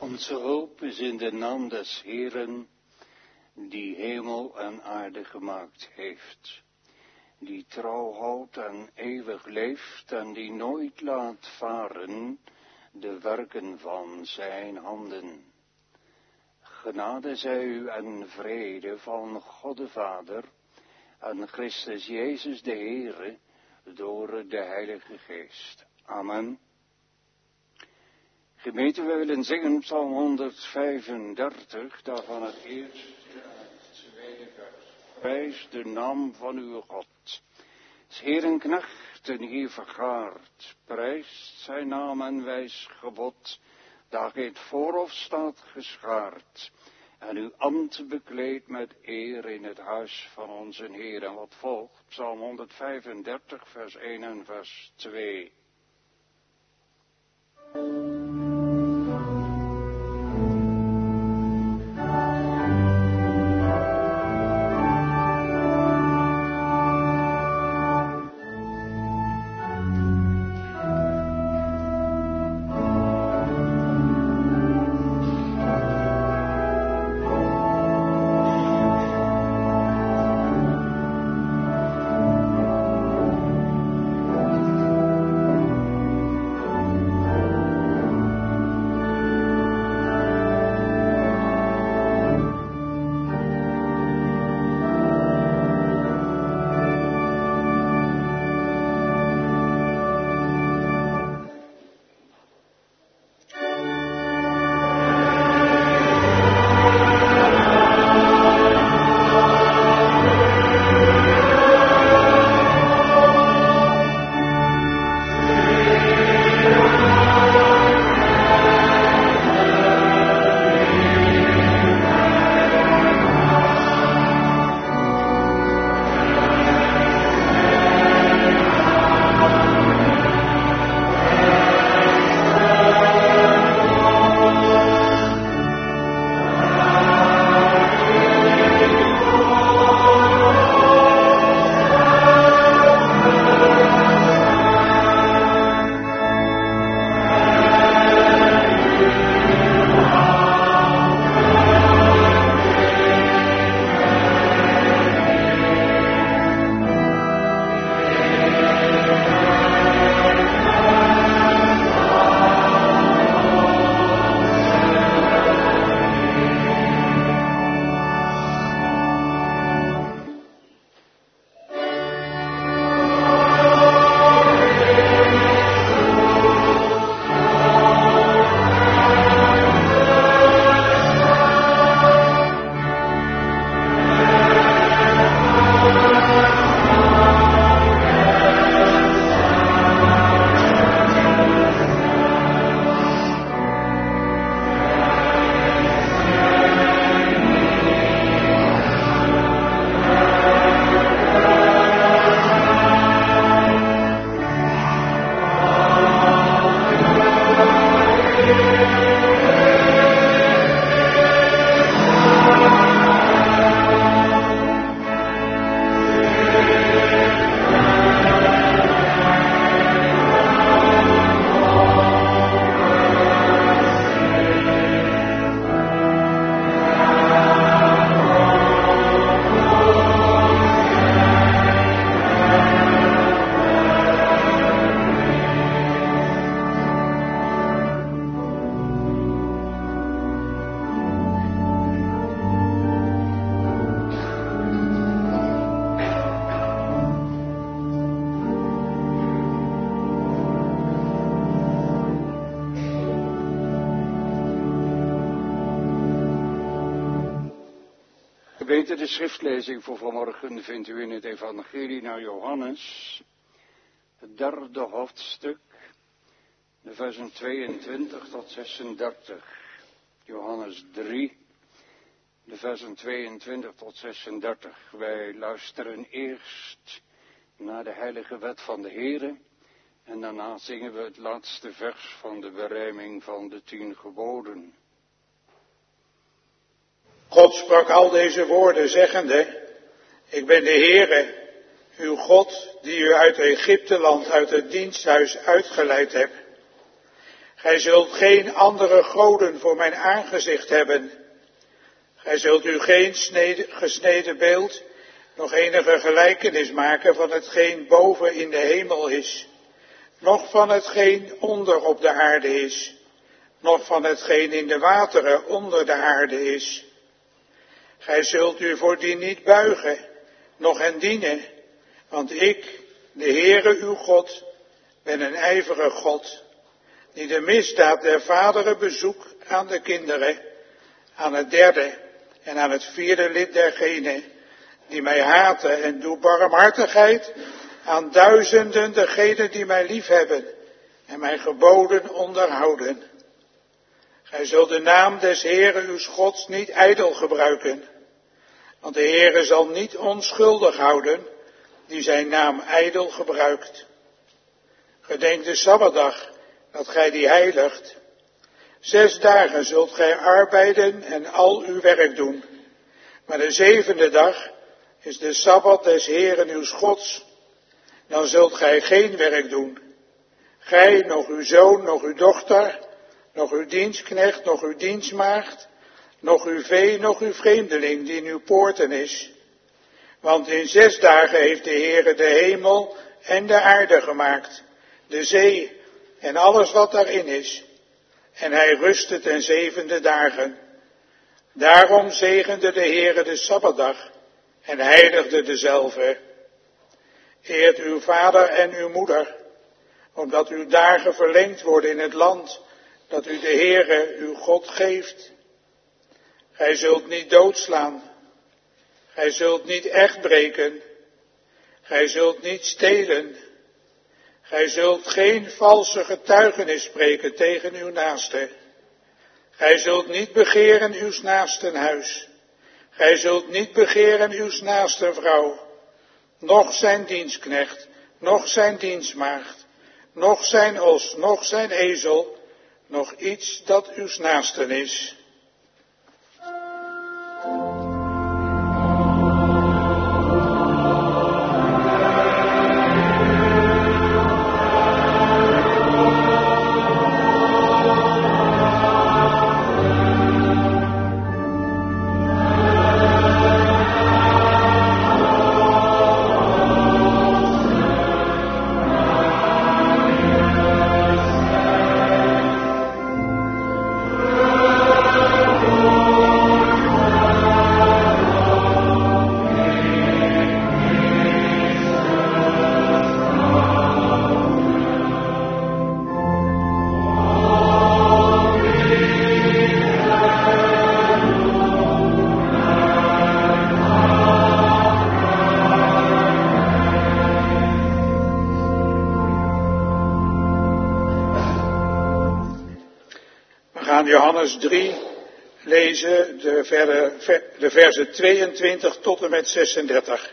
Onze hoop is in de naam des Heeren, die hemel en aarde gemaakt heeft, die trouw houdt en eeuwig leeft en die nooit laat varen de werken van zijn handen. Genade zij u en vrede van God de Vader en Christus Jezus de Heere door de Heilige Geest. Amen. Gemeente, we willen zingen Psalm 135, daarvan het eerste en het tweede vers. Prijs de naam van uw God. Is Heeren knecht en hier vergaard, prijst zijn naam en wijs gebod, daar het voorhof staat geschaard, en uw ambt bekleedt met eer in het huis van onze Heer. En wat volgt, Psalm 135, vers 1 en vers 2. De schriftlezing voor vanmorgen vindt u in het evangelie naar Johannes, het derde hoofdstuk, de versen 22 tot 36. Johannes 3, de versen 22 tot 36. Wij luisteren eerst naar de heilige wet van de Heere en daarna zingen we het laatste vers van de berijming van de 10 geboden. God sprak al deze woorden zeggende, ik ben de Heere, uw God, die u uit Egypteland, uit het diensthuis uitgeleid hebt. Gij zult geen andere goden voor mijn aangezicht hebben. Gij zult u geen gesneden beeld, nog enige gelijkenis maken van hetgeen boven in de hemel is, noch van hetgeen onder op de aarde is, noch van hetgeen in de wateren onder de aarde is. Gij zult u voor die niet buigen, noch hen dienen, want ik, de Heere uw God, ben een ijverige God, die de misdaad der vaderen bezoekt aan de kinderen, aan het derde en aan het vierde lid dergenen die mij haten, en doe barmhartigheid aan duizenden degenen die mij liefhebben en mijn geboden onderhouden. Gij zult de naam des Heeren uws Gods niet ijdel gebruiken, want de Heere zal niet onschuldig houden die zijn naam ijdel gebruikt. Gedenk de Sabbatdag, dat gij die heiligt. 6 dagen zult gij arbeiden en al uw werk doen. Maar de 7e dag is de Sabbat des Heeren uws Gods. Dan zult gij geen werk doen. Gij, nog uw zoon, nog uw dochter, nog uw dienstknecht, nog uw dienstmaagd, nog uw vee, nog uw vreemdeling die in uw poorten is. Want in 6 dagen heeft de Heere de hemel en de aarde gemaakt, de zee en alles wat daarin is. En hij rustte ten 7e dagen. Daarom zegende de Heere de Sabbatdag en heiligde dezelve. Eert uw vader en uw moeder, omdat uw dagen verlengd worden in het land dat u de Heere uw God geeft. Gij zult niet doodslaan. Gij zult niet echt breken. Gij zult niet stelen. Gij zult geen valse getuigenis spreken tegen uw naaste. Gij zult niet begeren uws naasten huis. Gij zult niet begeren uws naasten vrouw, noch zijn dienstknecht, noch zijn dienstmaagd, noch zijn os, noch zijn ezel, noch iets dat uws naasten is. Johannes 3 lezen de versen 22 tot en met 36.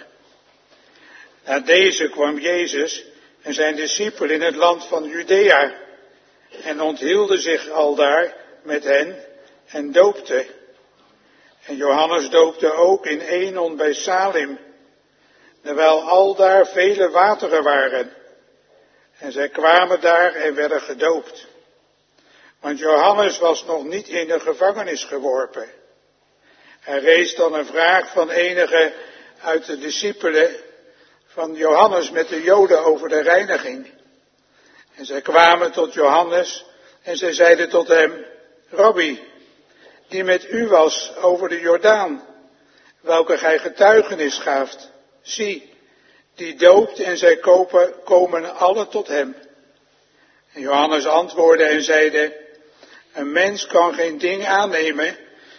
Na deze kwam Jezus en zijn discipelen in het land van Judea en onthielden zich aldaar met hen en doopte. En Johannes doopte ook in Enon bij Salim, terwijl aldaar vele wateren waren. En zij kwamen daar en werden gedoopt. Want Johannes was nog niet in de gevangenis geworpen. Er rees dan een vraag van enige uit de discipelen van Johannes met de Joden over de reiniging. En zij kwamen tot Johannes en zij zeiden tot hem: Rabbi, die met u was over de Jordaan, welke gij getuigenis gaaft, zie, die doopt en zij komen alle tot hem. En Johannes antwoordde en zeide: een mens kan geen ding aannemen,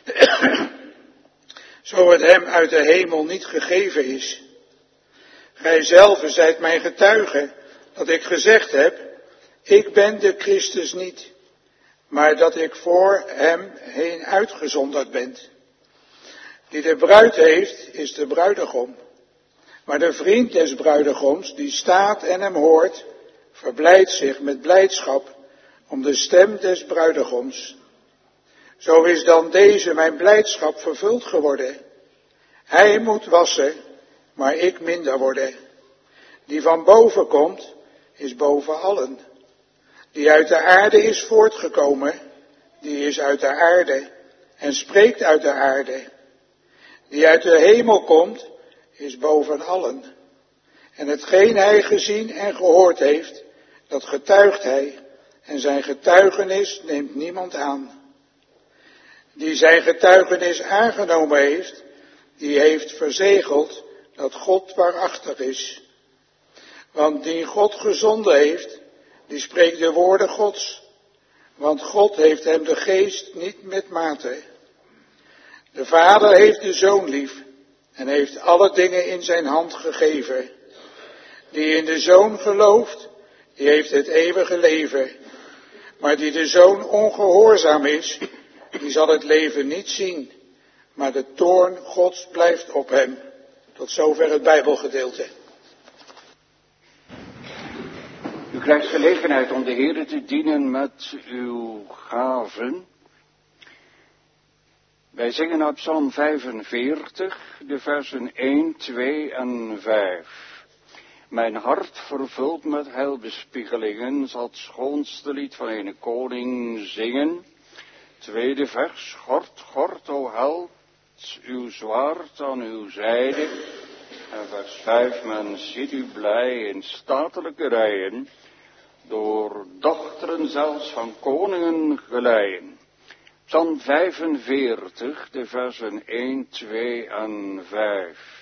zo het hem uit de hemel niet gegeven is. Gij zelve zijt mijn getuige, dat ik gezegd heb, ik ben de Christus niet, maar dat ik voor hem heen uitgezonderd ben. Die de bruid heeft, is de bruidegom. Maar de vriend des bruidegoms, die staat en hem hoort, verblijdt zich met blijdschap om de stem des bruidegoms. Zo is dan deze mijn blijdschap vervuld geworden. Hij moet wassen, maar ik minder worden. Die van boven komt, is boven allen. die uit de aarde is voortgekomen, die is uit de aarde en spreekt uit de aarde. Die uit de hemel komt, is boven allen. En hetgeen hij gezien en gehoord heeft, dat getuigt hij, en zijn getuigenis neemt niemand aan. Die zijn getuigenis aangenomen heeft, die heeft verzegeld dat God waarachtig is. Want die God gezonden heeft, die spreekt de woorden Gods. Want God heeft hem de geest niet met mate. De Vader heeft de Zoon lief en heeft alle dingen in zijn hand gegeven. Die in de Zoon gelooft, die heeft het eeuwige leven. Maar die de Zoon ongehoorzaam is, die zal het leven niet zien. Maar de toorn Gods blijft op hem. Tot zover het Bijbelgedeelte. U krijgt gelegenheid om de Heere te dienen met uw gaven. Wij zingen op Psalm 45, de versen 1, 2 en 5. Mijn hart vervuld met heilbespiegelingen zal het schoonste lied van een koning zingen. Tweede vers, gort, gort, o held, uw zwaard aan uw zijde. En vers 5, men ziet u blij in statelijke rijen, door dochteren zelfs van koningen geleien. Psalm 45, de versen 1, 2 en 5.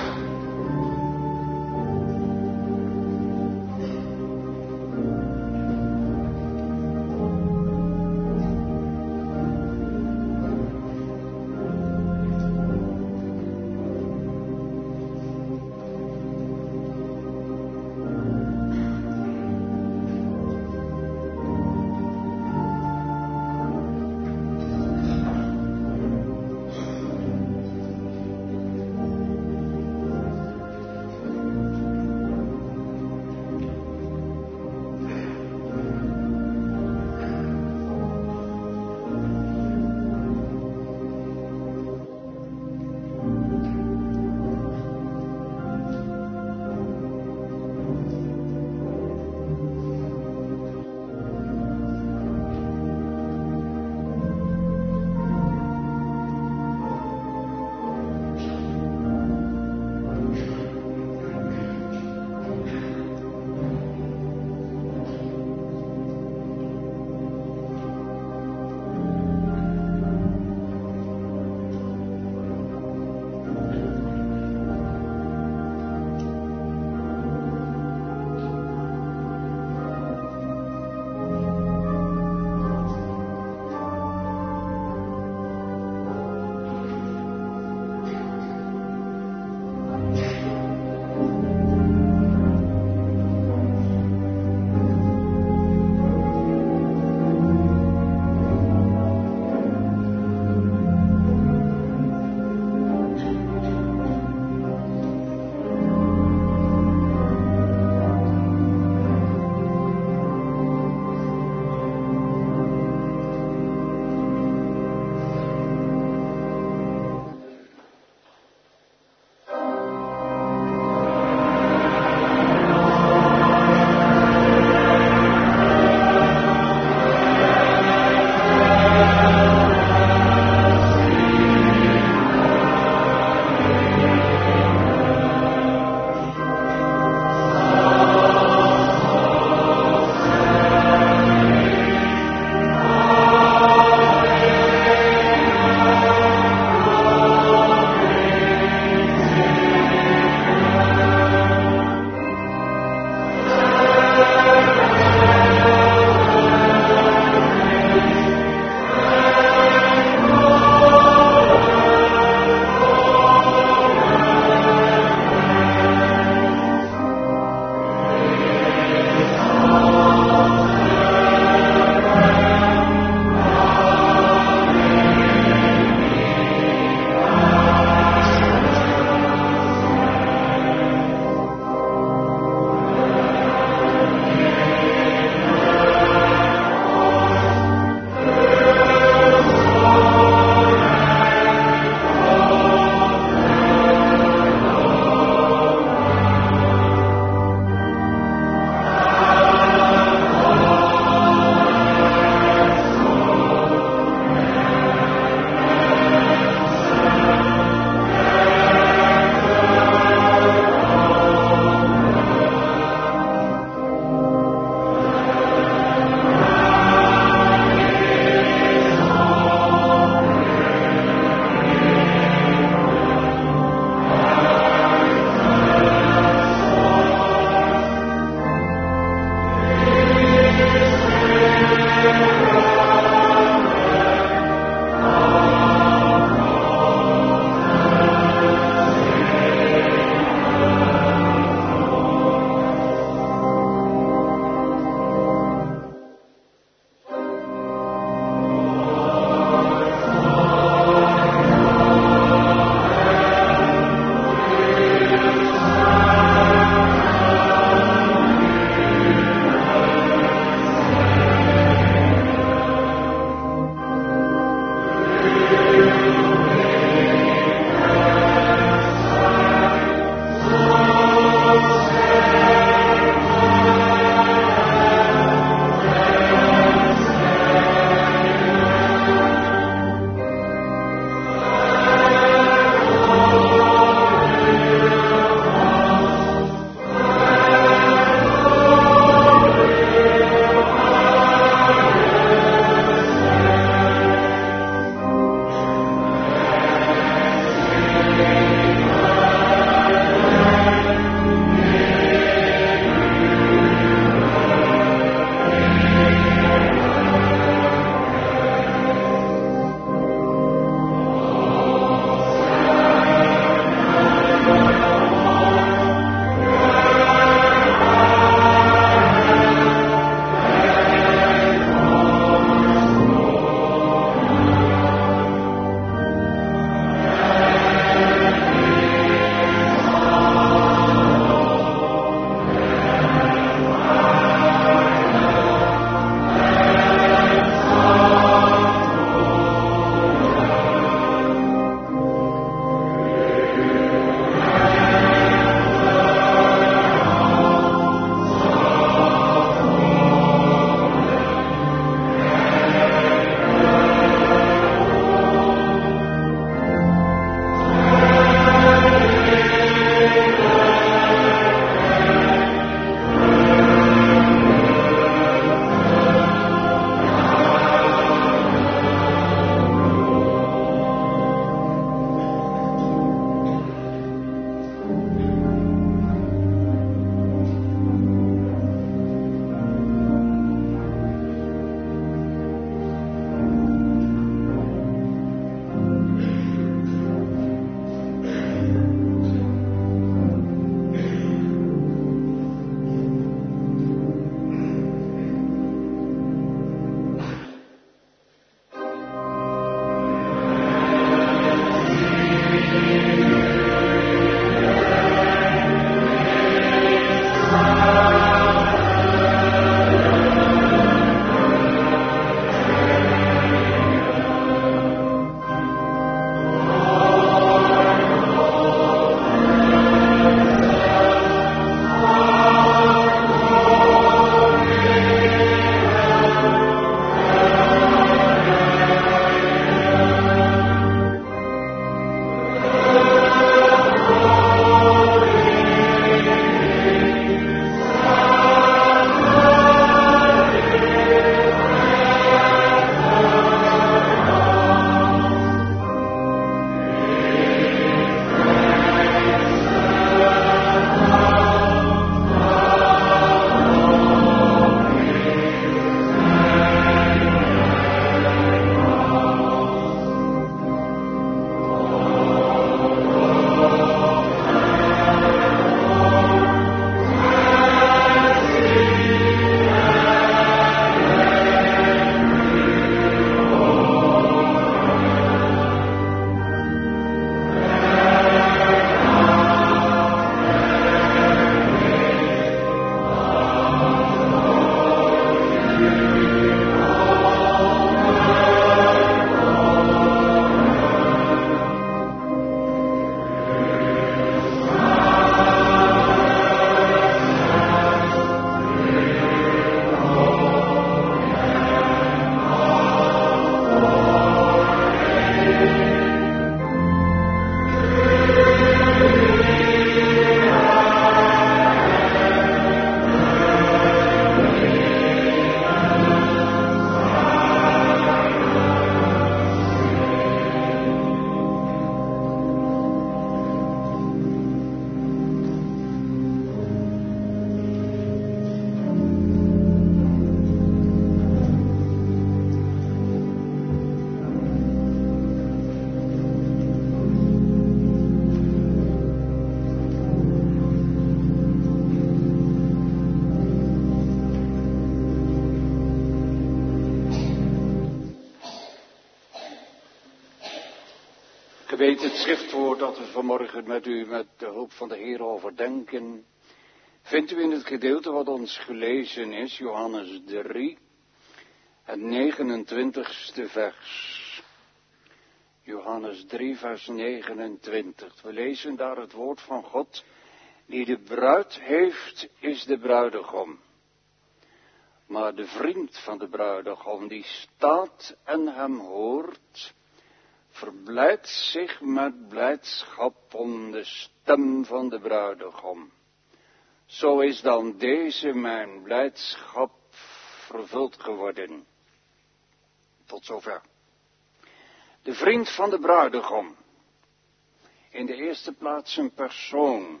weet het schriftwoord dat we vanmorgen met u met de hulp van de Heer overdenken. Vindt u in het gedeelte wat ons gelezen is, Johannes 3, het 29ste vers. Johannes 3, vers 29. We lezen daar het woord van God. Die de bruid heeft, is de bruidegom. Maar de vriend van de bruidegom, die staat en hem hoort, verblijdt zich met blijdschap om de stem van de bruidegom. Zo is dan deze mijn blijdschap vervuld geworden. Tot zover. De vriend van de bruidegom. In de eerste plaats een persoon.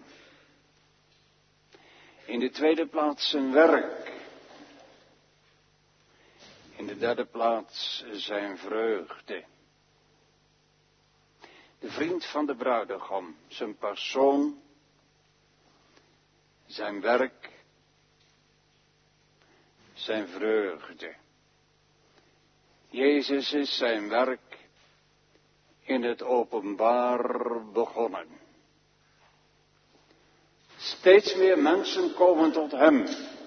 In de tweede plaats zijn werk. In de derde plaats zijn vreugde. De vriend van de bruidegom, zijn persoon, zijn werk, zijn vreugde. Jezus is zijn werk in het openbaar begonnen. Steeds meer mensen komen tot hem.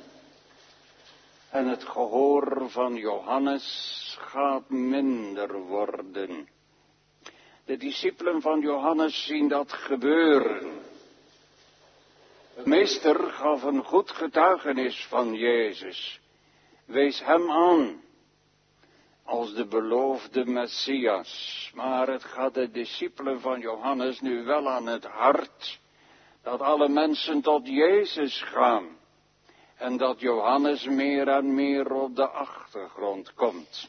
En het gehoor van Johannes gaat minder worden. De discipelen van Johannes zien dat gebeuren. De meester gaf een goed getuigenis van Jezus. Wees hem aan als de beloofde Messias. Maar het gaat de discipelen van Johannes nu wel aan het hart dat alle mensen tot Jezus gaan. En dat Johannes meer en meer op de achtergrond komt.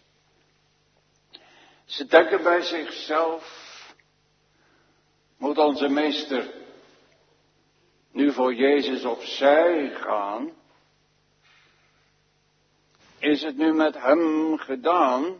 Ze denken bij zichzelf, moet onze meester nu voor Jezus opzij gaan? Is het nu met hem gedaan?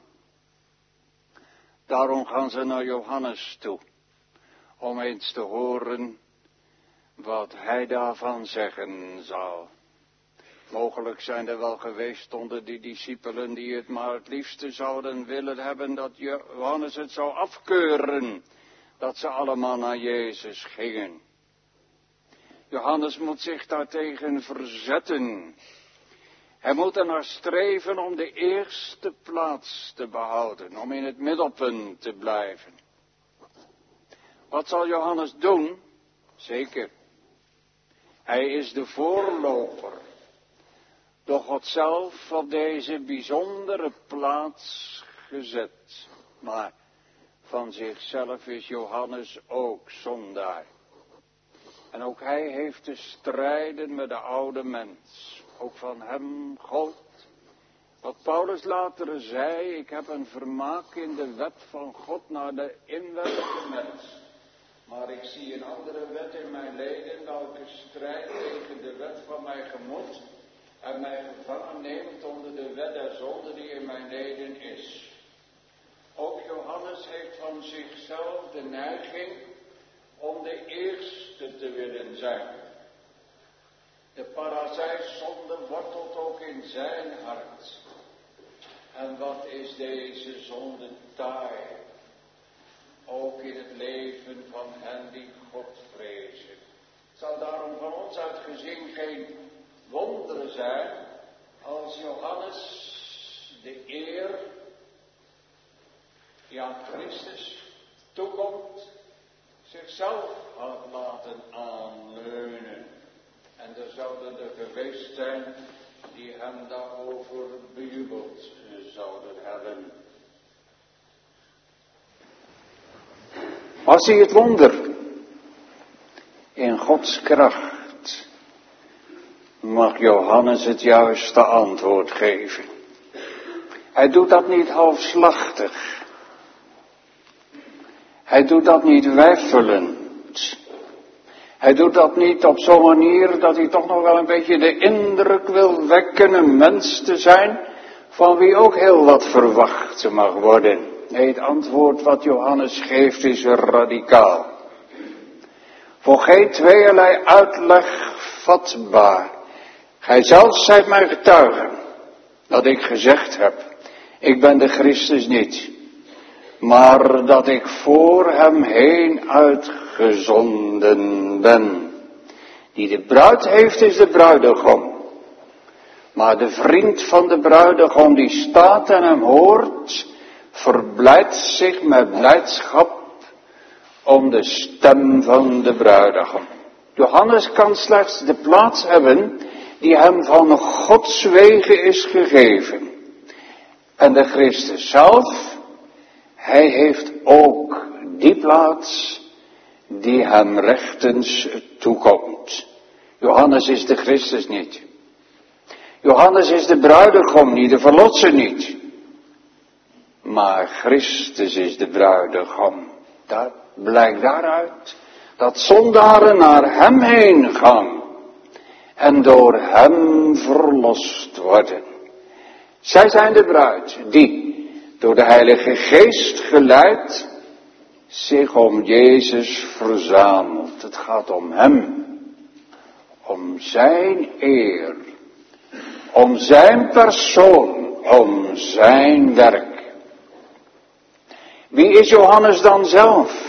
Daarom gaan ze naar Johannes toe, om eens te horen wat hij daarvan zeggen zal. Mogelijk zijn er wel geweest onder die discipelen die het maar het liefste zouden willen hebben dat Johannes het zou afkeuren, dat ze allemaal naar Jezus gingen. Johannes moet zich daartegen verzetten. Hij moet ernaar streven om de eerste plaats te behouden, om in het middelpunt te blijven. Wat zal Johannes doen? Zeker. Hij is de voorloper. Door God zelf op deze bijzondere plaats gezet. Maar van zichzelf is Johannes ook zondaar. En ook hij heeft te strijden met de oude mens. Ook van hem gold. Wat Paulus later zei, ik heb een vermaak in de wet van God naar de inwendige mens. Maar ik zie een andere wet in mijn leden, welke strijd tegen de wet van mijn gemoed en mij gevangen neemt onder de wet der zonde die in mijn leden is. Ook Johannes heeft van zichzelf de neiging om de eerste te willen zijn. De parazijtzonde wortelt ook in zijn hart. En wat is deze zonde taai? Ook in het leven van hen die God vrezen. Het zou daarom van ons uit gezien geen wonder zijn als Johannes de eer die aan Christus toekomt zichzelf had laten aanleunen. En er zouden er geweest zijn die hem daarover bejubeld zouden hebben. Maar zie het wonder. In Gods kracht mag Johannes het juiste antwoord geven. Hij doet dat niet halfslachtig. Hij doet dat niet weifelend. Hij doet dat niet op zo'n manier dat hij toch nog wel een beetje de indruk wil wekken een mens te zijn van wie ook heel wat verwacht mag worden. Nee, het antwoord wat Johannes geeft is radicaal. Voor geen tweeërlei uitleg vatbaar. Gij zelf zijt mijn getuige dat ik gezegd heb, ik ben de Christus niet, maar dat ik voor hem heen uitgezonden ben. Die de bruid heeft is de bruidegom. Maar de vriend van de bruidegom die staat en hem hoort, verblijdt zich met blijdschap om de stem van de bruidegom. Johannes kan slechts de plaats hebben die hem van Gods wegen is gegeven. En de Christus zelf, hij heeft ook die plaats die hem rechtens toekomt. Johannes is de Christus niet. Johannes is de bruidegom niet, de verlosser niet. Maar Christus is de bruidegom. Dat blijkt daaruit dat zondaren naar hem heen gaan en door hem verlost worden. Zij zijn de bruid die door de Heilige Geest geleid zich om Jezus verzamelt. Het gaat om hem, om zijn eer, om zijn persoon, om zijn werk. Wie is Johannes dan zelf?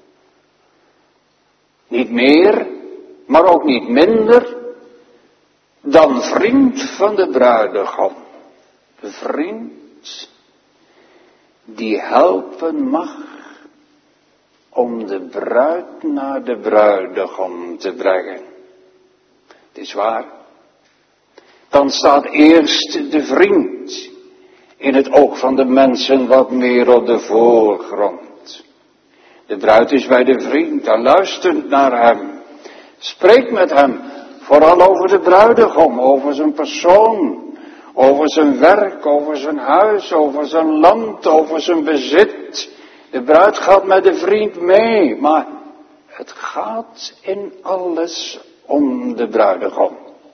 Niet meer, maar ook niet minder dan vriend van de bruidegom. Vriend die helpen mag om de bruid naar de bruidegom te brengen. Het is waar. Dan staat eerst de vriend in het oog van de mensen wat meer op de voorgrond. De bruid is bij de vriend en luistert naar hem. Spreekt met hem, vooral over de bruidegom, over zijn persoon, over zijn werk, over zijn huis, over zijn land, over zijn bezit. De bruid gaat met de vriend mee, maar het gaat in alles om de bruidegom.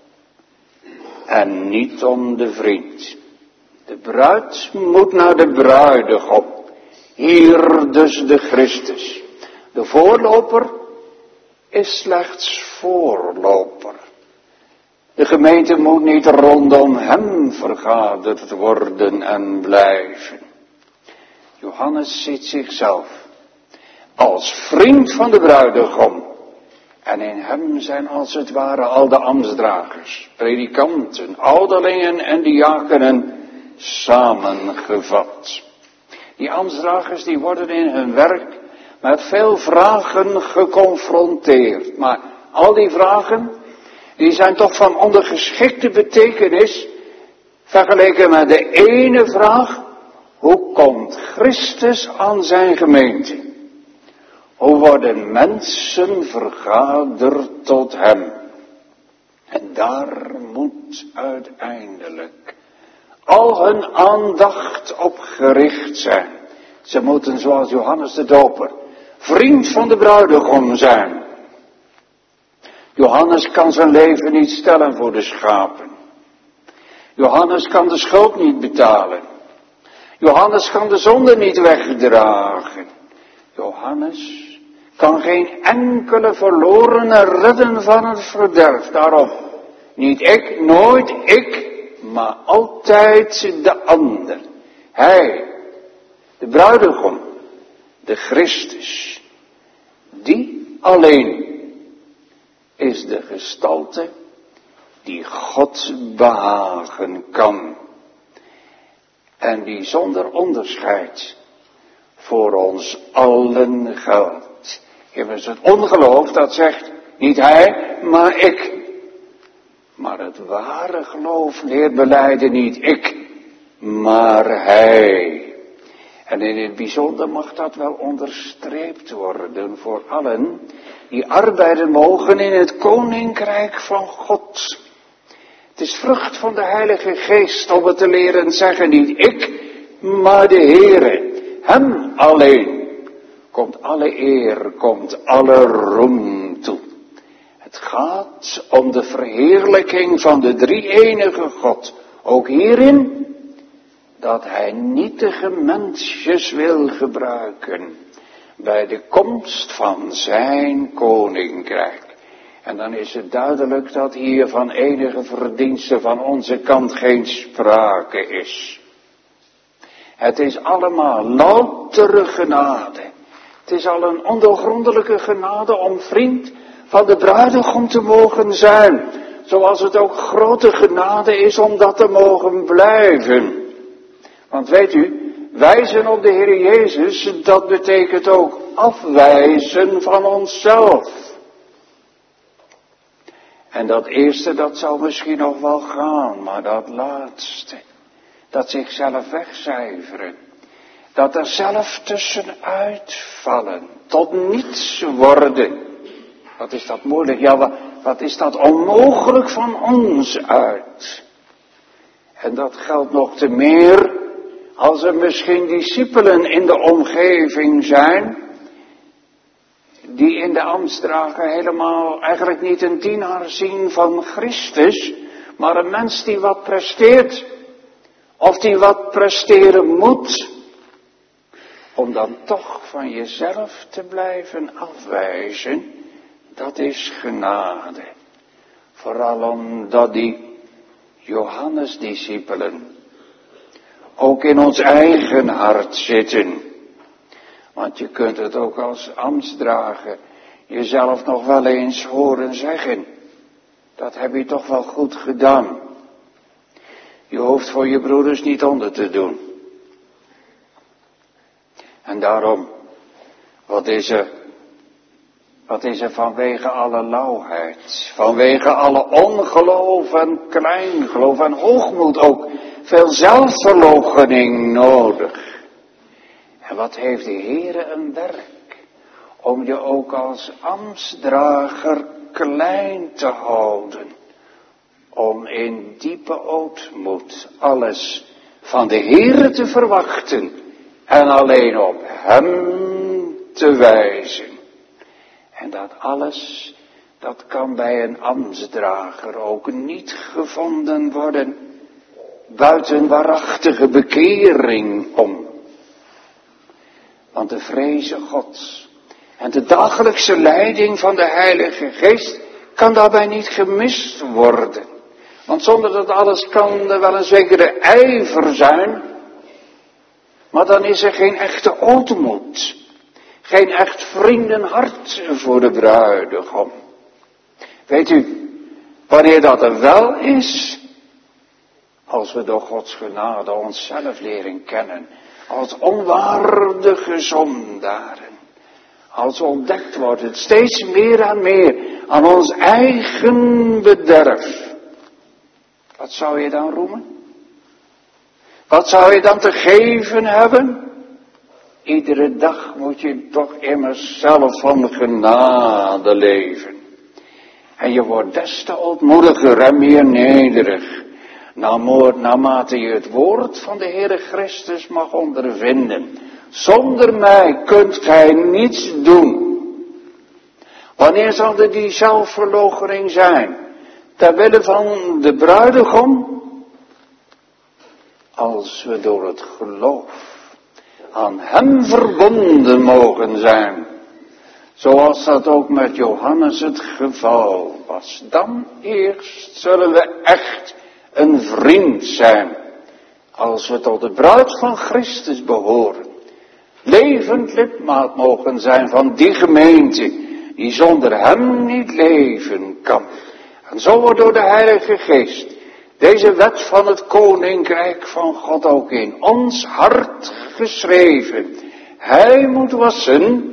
En niet om de vriend. De bruid moet naar de bruidegom. Hier dus de Christus. De voorloper is slechts voorloper. De gemeente moet niet rondom hem vergaderd worden en blijven. Johannes ziet zichzelf als vriend van de bruidegom. En in hem zijn als het ware al de ambtsdragers, predikanten, ouderlingen en diakenen samengevat. Die ambtsdragers die worden in hun werk met veel vragen geconfronteerd. Maar al die vragen, die zijn toch van ondergeschikte betekenis vergeleken met de ene vraag: hoe komt Christus aan zijn gemeente? Hoe worden mensen vergaderd tot hem? En daar moet uiteindelijk al hun aandacht op gericht zijn. Ze moeten zoals Johannes de Doper vriend van de bruidegom zijn. Johannes kan zijn leven niet stellen voor de schapen. Johannes kan de schuld niet betalen. Johannes kan de zonde niet wegdragen. Johannes kan geen enkele verlorene redden van het verderf. Daarom, niet ik, nooit ik, maar altijd de ander. Hij, de bruidegom, de Christus, die alleen is de gestalte die God behagen kan. En die zonder onderscheid voor ons allen geldt. Immers het ongeloof dat zegt, niet hij, maar ik. Maar het ware geloof leert belijden niet ik, maar hij. En in het bijzonder mag dat wel onderstreept worden voor allen die arbeiden mogen in het koninkrijk van God. Het is vrucht van de Heilige Geest om het te leren zeggen, niet ik, maar de Heere. Hem alleen komt alle eer, komt alle roem toe. Het gaat om de verheerlijking van de drie-enige God. Ook hierin dat hij nietige mensjes wil gebruiken bij de komst van zijn koninkrijk. En dan is het duidelijk dat hier van enige verdienste van onze kant geen sprake is. Het is allemaal loutere genade. Het is al een ondoorgrondelijke genade om vriend van de bruidegom te mogen zijn. Zoals het ook grote genade is om dat te mogen blijven. Want weet u, wijzen op de Heer Jezus, dat betekent ook afwijzen van onszelf. En dat eerste, dat zal misschien nog wel gaan, maar dat laatste, dat zichzelf wegcijferen, dat er zelf tussenuit vallen, tot niets worden. Wat is dat moeilijk? Ja, wat is dat onmogelijk van ons uit? En dat geldt nog te meer als er misschien discipelen in de omgeving zijn, die in de ambtsdrager helemaal eigenlijk niet een dienaar zien van Christus, maar een mens die wat presteert, of die wat presteren moet, om dan toch van jezelf te blijven afwijzen, dat is genade. Vooral omdat die Johannes-discipelen ook in ons eigen hart zitten. Want je kunt het ook als ambtsdrager jezelf nog wel eens horen zeggen. Dat heb je toch wel goed gedaan. Je hoeft voor je broeders niet onder te doen. En daarom, wat is er vanwege alle lauwheid, vanwege alle ongeloof en kleingeloof en hoogmoed ook veel zelfverloochening nodig. En wat heeft de Heere een werk om je ook als ambtsdrager klein te houden. Om in diepe ootmoed alles van de Heere te verwachten en alleen op Hem te wijzen. En dat alles, dat kan bij een ambtsdrager ook niet gevonden worden buiten waarachtige bekering om. Want de vreze Gods en de dagelijkse leiding van de Heilige Geest kan daarbij niet gemist worden. Want zonder dat alles kan er wel een zekere ijver zijn, maar dan is er geen echte ootmoed. Geen echt vriendenhart voor de bruidegom. Weet u, wanneer dat er wel is, als we door Gods genade onszelf leren kennen, als onwaardige zondaren, als ontdekt wordt het steeds meer en meer aan ons eigen bederf. Wat zou je dan roemen? Wat zou je dan te geven hebben? Iedere dag moet je toch immers zelf van genade leven. En je wordt des te ootmoediger en meer nederig, naarmate je het woord van de Heere Christus mag ondervinden. Zonder mij kunt gij niets doen. Wanneer zal er die zelfverloochening zijn? Ter wille van de bruidegom? Als we door het geloof aan Hem verbonden mogen zijn. Zoals dat ook met Johannes het geval was. Dan eerst zullen we echt een vriend zijn. Als we tot de bruid van Christus behoren. Levend lidmaat mogen zijn van die gemeente die zonder Hem niet leven kan. En zo wordt door de Heilige Geest deze wet van het Koninkrijk van God ook in ons hart geschreven. Hij moet wassen,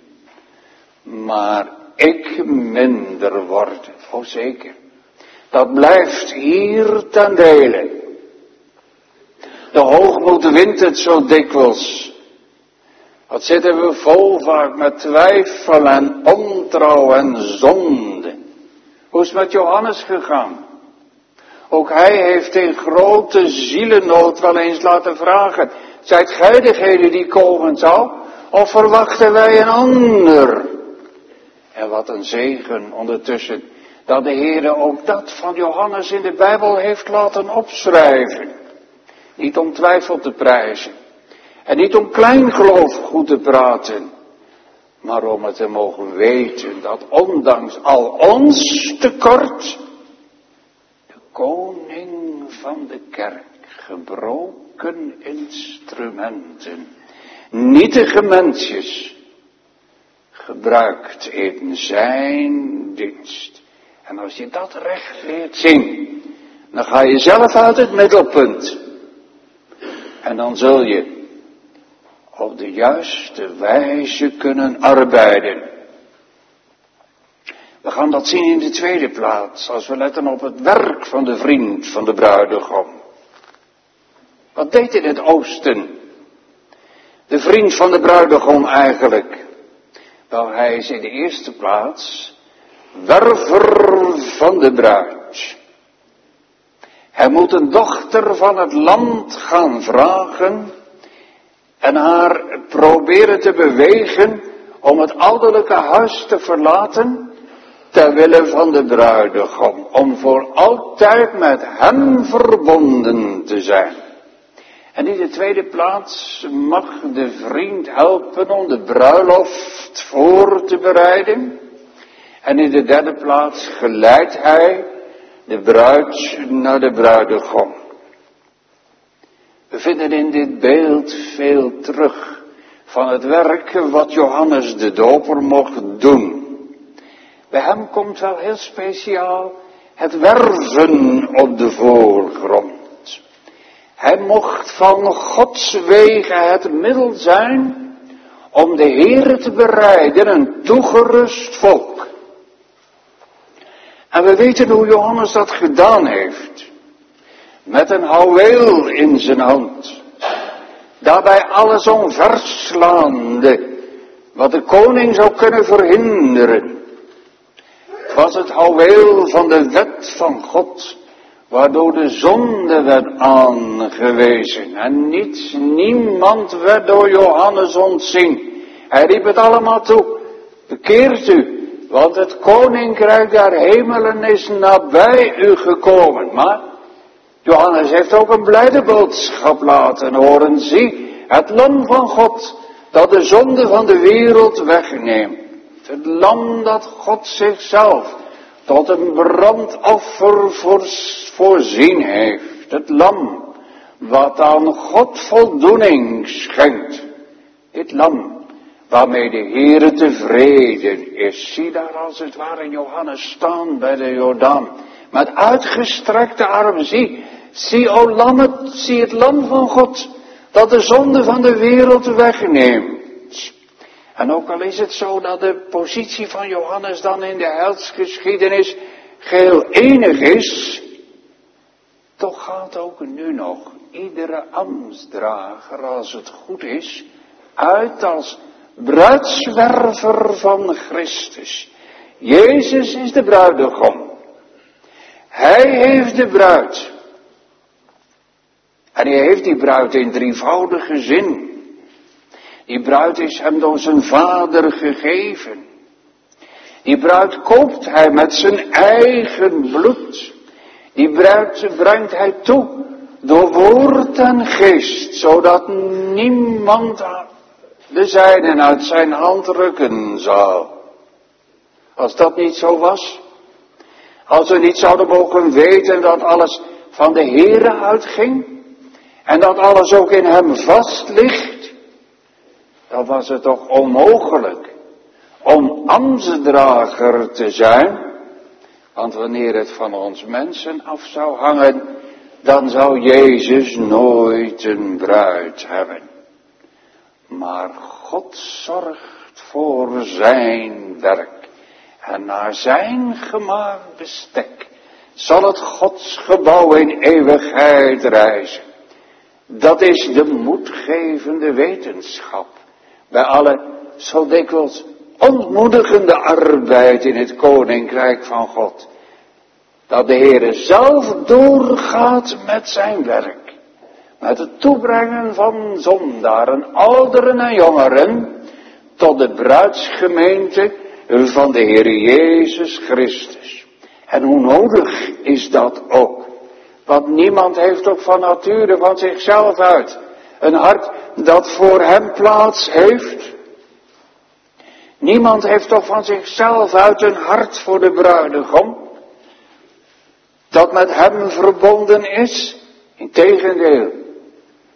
maar ik minder worden. Oh zeker, dat blijft hier ten dele. De hoogmoed wint het zo dikwijls. Wat zitten we vol vaak met twijfel en ontrouw en zonde. Hoe is het met Johannes gegaan? Ook hij heeft in grote zielennood wel eens laten vragen. Zijt gij degene die komen zal? Of verwachten wij een ander? En wat een zegen ondertussen. Dat de Heere ook dat van Johannes in de Bijbel heeft laten opschrijven. Niet om twijfel te prijzen. En niet om kleingeloof goed te praten. Maar om het te mogen weten dat ondanks al ons tekort, Koning van de kerk gebroken keukeninstrumenten, nietige mensjes, gebruikt in zijn dienst. En als je dat recht leert zien, dan ga je zelf uit het middelpunt. En dan zul je op de juiste wijze kunnen arbeiden. We gaan dat zien in de tweede plaats, als we letten op het werk van de vriend van de bruidegom. Wat deed in het oosten de vriend van de bruidegom eigenlijk? Wel, hij is in de eerste plaats werver van de bruid. Hij moet een dochter van het land gaan vragen en haar proberen te bewegen om het ouderlijke huis te verlaten ter wille van de bruidegom, om voor altijd met hem verbonden te zijn. En in de tweede plaats mag de vriend helpen om de bruiloft voor te bereiden. En in de derde plaats geleidt hij de bruid naar de bruidegom. We vinden in dit beeld veel terug van het werk wat Johannes de Doper mocht doen. Bij hem komt wel heel speciaal het werven op de voorgrond. Hij mocht van Gods wegen het middel zijn om de Heere te bereiden, een toegerust volk. En we weten hoe Johannes dat gedaan heeft. Met een houweel in zijn hand. Daarbij alles omverslaande wat de koning zou kunnen verhinderen. Het was het houweel van de wet van God, waardoor de zonde werd aangewezen. En niemand werd door Johannes ontzien. Hij riep het allemaal toe. Bekeert u, want het koninkrijk der hemelen is nabij u gekomen. Maar Johannes heeft ook een blijde boodschap laten horen. Zie, het lam van God, dat de zonde van de wereld wegneemt. Het lam dat God zichzelf tot een brandoffer voorzien heeft. Het lam wat aan God voldoening schenkt. Het lam waarmee de Heere tevreden is. Zie daar als het ware Johannes staan bij de Jordaan. Met uitgestrekte arm. Zie het lam van God dat de zonde van de wereld wegneemt. En ook al is het zo dat de positie van Johannes dan in de heilsgeschiedenis geheel enig is, toch gaat ook nu nog iedere ambtsdrager, als het goed is, uit als bruidswerver van Christus. Jezus is de bruidegom. Hij heeft de bruid. En hij heeft die bruid in drievoudige zin. Die bruid is hem door zijn vader gegeven. Die bruid koopt hij met zijn eigen bloed. Die bruid brengt hij toe door woord en geest, zodat niemand de zijnen uit zijn hand rukken zal. Als dat niet zo was, als we niet zouden mogen weten dat alles van de Heere uitging en dat alles ook in hem vast ligt, dan was het toch onmogelijk om ambtsdrager te zijn. Want wanneer het van ons mensen af zou hangen, dan zou Jezus nooit een bruid hebben. Maar God zorgt voor zijn werk. En naar zijn gemaakt bestek zal het Gods gebouw in eeuwigheid reizen. Dat is de moedgevende wetenschap. Bij alle zo dikwijls ontmoedigende arbeid in het koninkrijk van God. Dat de Heere zelf doorgaat met zijn werk. Met het toebrengen van zondaren, ouderen en jongeren. Tot de bruidsgemeente van de Heere Jezus Christus. En hoe nodig is dat ook? Want niemand heeft ook van nature van zichzelf uit een hart dat voor hem plaats heeft. Niemand heeft toch van zichzelf uit een hart voor de bruidegom, dat met hem verbonden is. Integendeel,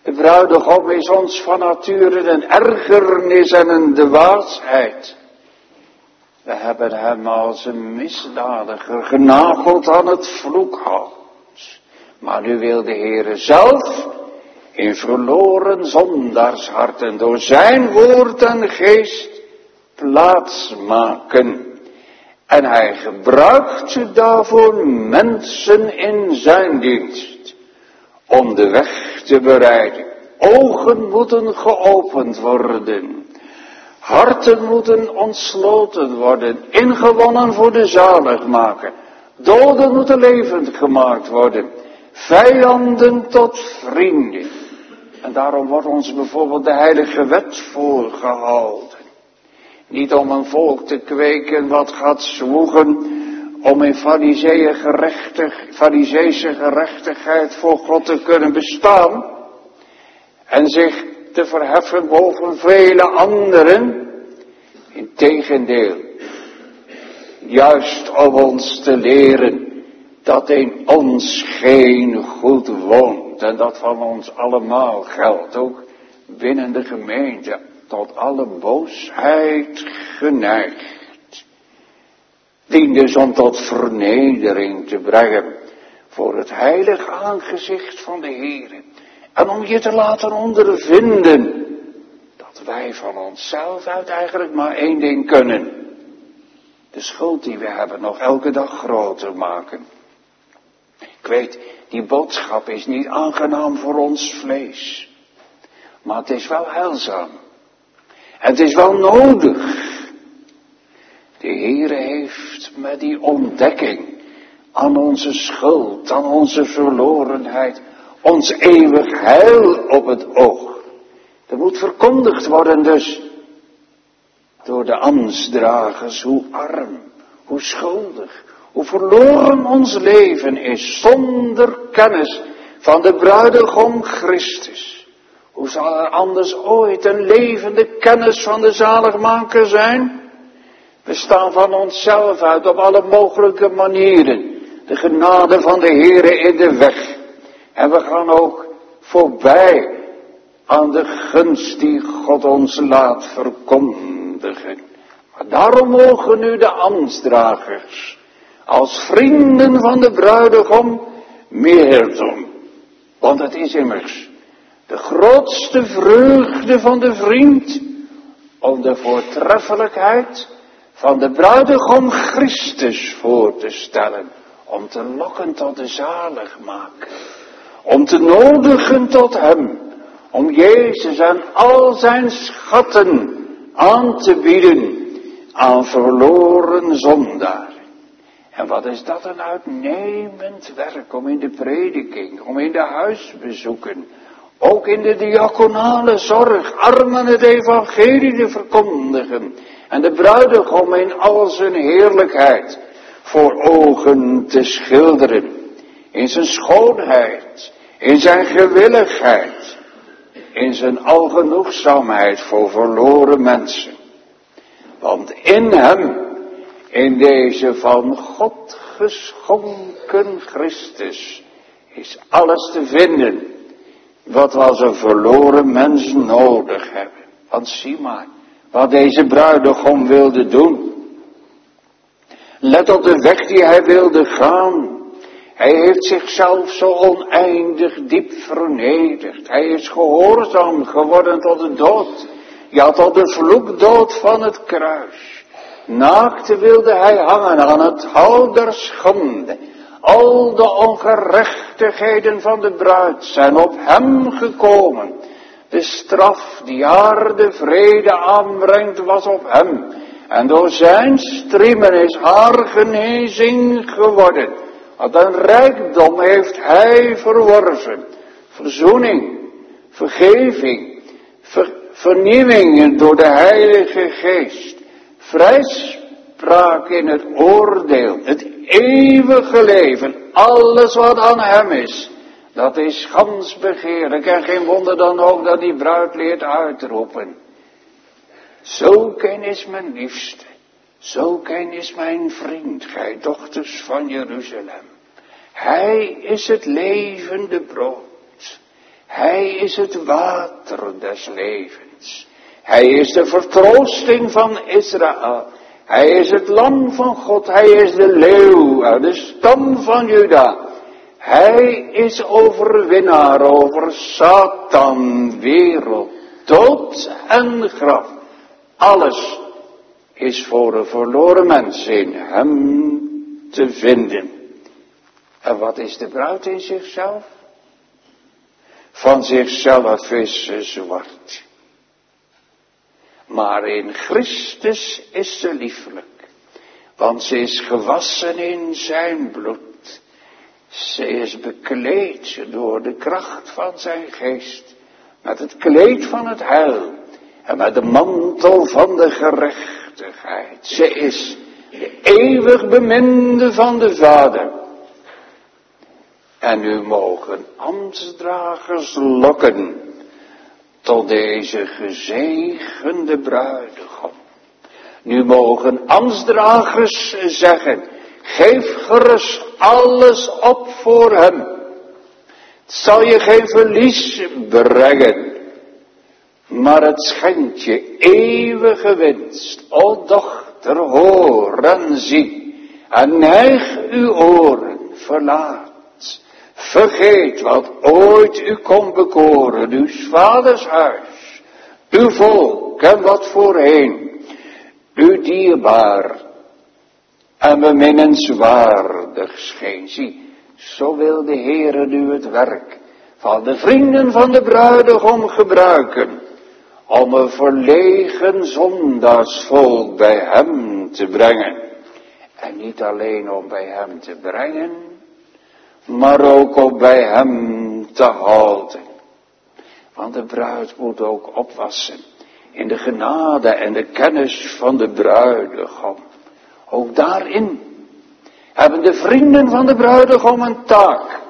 De bruidegom is ons van nature een ergernis en een dwaasheid. We hebben hem als een misdadiger genageld aan het vloekhout. Maar nu wil de Heere zelf in verloren zondaarsharten door zijn woord en geest plaats maken. En hij gebruikt daarvoor mensen in zijn dienst. Om de weg te bereiden. Ogen moeten geopend worden. Harten moeten ontsloten worden. Ingewonnen voor de zaligmaker. Doden moeten levend gemaakt worden. Vijanden tot vrienden. En daarom wordt ons bijvoorbeeld de heilige wet voorgehouden. Niet om een volk te kweken wat gaat zwoegen, om in fariseese gerechtigheid voor God te kunnen bestaan. En zich te verheffen boven vele anderen. Integendeel, juist om ons te leren dat in ons geen goed woont. En dat van ons allemaal geldt, ook binnen de gemeente, tot alle boosheid geneigd. Dien dus om tot vernedering te brengen voor het heilig aangezicht van de Heere. En om je te laten ondervinden dat wij van onszelf uit eigenlijk maar één ding kunnen. De schuld die we hebben nog elke dag groter maken. Ik weet, die boodschap is niet aangenaam voor ons vlees. Maar het is wel heilzaam. En het is wel nodig. De Heere heeft met die ontdekking aan onze schuld, aan onze verlorenheid, ons eeuwig heil op het oog. Dat moet verkondigd worden dus door de ambtsdragers, hoe arm, hoe schuldig, hoe verloren ons leven is zonder kennis van de bruidegom Christus. Hoe zal er anders ooit een levende kennis van de zaligmaker zijn? We staan van onszelf uit op alle mogelijke manieren. De genade van de Heere in de weg. En we gaan ook voorbij aan de gunst die God ons laat verkondigen. Maar daarom mogen nu de ambtsdragers als vrienden van de bruidegom meer doen. Want het is immers de grootste vreugde van de vriend om de voortreffelijkheid van de bruidegom Christus voor te stellen. Om te lokken tot de zaligmaker. Om te nodigen tot hem. Om Jezus en al zijn schatten aan te bieden aan verloren zondaren. En wat is dat een uitnemend werk om in de prediking, om in de huisbezoeken, ook in de diaconale zorg, armen het evangelie te verkondigen. En de bruidegom in al zijn heerlijkheid voor ogen te schilderen. In zijn schoonheid, in zijn gewilligheid, in zijn algenoegzaamheid voor verloren mensen. Want in hem, in deze van God geschonken Christus, is alles te vinden wat we als een verloren mens nodig hebben. Want zie maar, wat deze bruidegom wilde doen. Let op de weg die hij wilde gaan. Hij heeft zichzelf zo oneindig diep vernederd. Hij is gehoorzaam geworden tot de dood. Ja, tot de vloekdood van het kruis. Naakt wilde hij hangen aan het hout der schande. Al de ongerechtigheden van de bruid zijn op hem gekomen. De straf die haar de vrede aanbrengt was op hem. En door zijn striemen is haar genezing geworden. Wat een rijkdom heeft hij verworven. Verzoening, vergeving, vernieuwing door de Heilige Geest. Vrijspraak in het oordeel, het eeuwige leven, alles wat aan hem is. Dat is gans begeerlijk en geen wonder dan ook dat die bruid leert uitroepen. Zulk is mijn liefste, zulk is mijn vriend, gij dochters van Jeruzalem. Hij is het levende brood. Hij is het water des levens. Hij is de vertroosting van Israël. Hij is het lam van God. Hij is de leeuw uit de stam van Juda. Hij is overwinnaar over Satan, wereld, dood en graf. Alles is voor een verloren mens in hem te vinden. En wat is de bruid in zichzelf? Van zichzelf is ze zwart. Maar in Christus is ze liefelijk. Want ze is gewassen in zijn bloed. Ze is bekleed door de kracht van zijn geest. Met het kleed van het heil. En met de mantel van de gerechtigheid. Ze is de eeuwig beminde van de Vader. En nu mogen ambtsdragers lokken tot deze gezegende bruidegom. Nu mogen ambtsdragers zeggen, geef gerust alles op voor hem. Het zal je geen verlies brengen, maar het schenkt je eeuwige winst. O dochter, hoor en zie, en neig uw oren, verlaat. Vergeet wat ooit u kon bekoren, uw vaders huis, uw volk en wat voorheen, u dierbaar en beminnenswaardig scheen. Zie, zo wil de Heere nu het werk van de vrienden van de bruidegom gebruiken, om een verlegen zondaarsvolk bij hem te brengen. En niet alleen om bij hem te brengen, maar ook om bij hem te houden. Want de bruid moet ook opwassen in de genade en de kennis van de bruidegom. Ook daarin hebben de vrienden van de bruidegom een taak.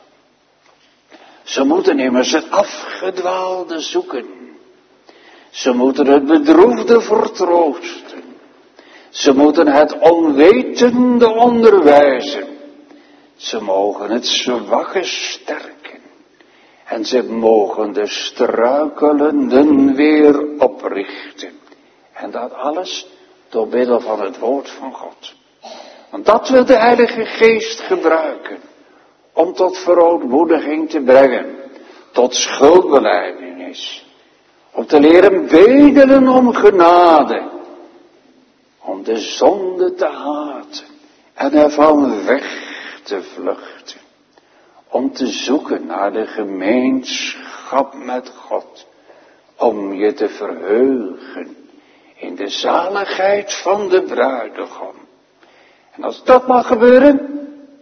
Ze moeten immers het afgedwaalde zoeken. Ze moeten het bedroefde vertroosten. Ze moeten het onwetende onderwijzen. Ze mogen het zwakke sterken. En ze mogen de struikelenden weer oprichten. En dat alles door middel van het woord van God. Want dat wil de Heilige Geest gebruiken. Om tot verootmoediging te brengen. Tot schuldbelijdenis. Om te leren bedelen om genade. Om de zonde te haten. En ervan weg te vluchten. Om te zoeken naar de gemeenschap met God. Om je te verheugen in de zaligheid van de bruidegom. En als dat mag gebeuren,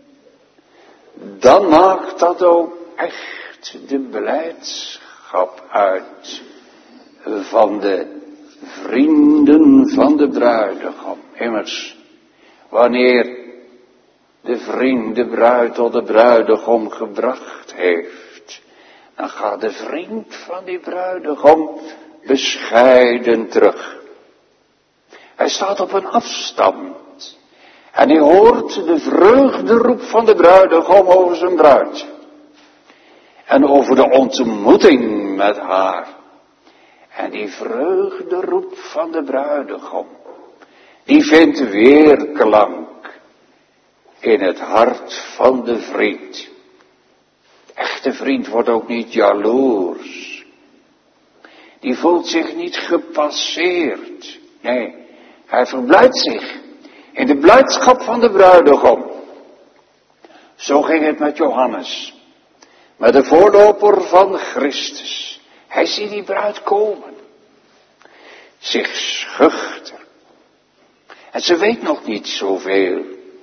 dan maakt dat ook echt de blijdschap uit van de vrienden van de bruidegom. Immers, wanneer de vriend de bruid tot de bruidegom gebracht heeft, dan gaat de vriend van die bruidegom bescheiden terug. Hij staat op een afstand en hij hoort de vreugderoep van de bruidegom over zijn bruid. En over de ontmoeting met haar. En die vreugderoep van de bruidegom, die vindt weerklank in het hart van de vriend. De echte vriend wordt ook niet jaloers. Die voelt zich niet gepasseerd. Nee, hij verblijdt zich in de blijdschap van de bruidegom. Zo ging het met Johannes. Met de voorloper van Christus. Hij ziet die bruid komen. Zich schuchter. En ze weet nog niet zoveel.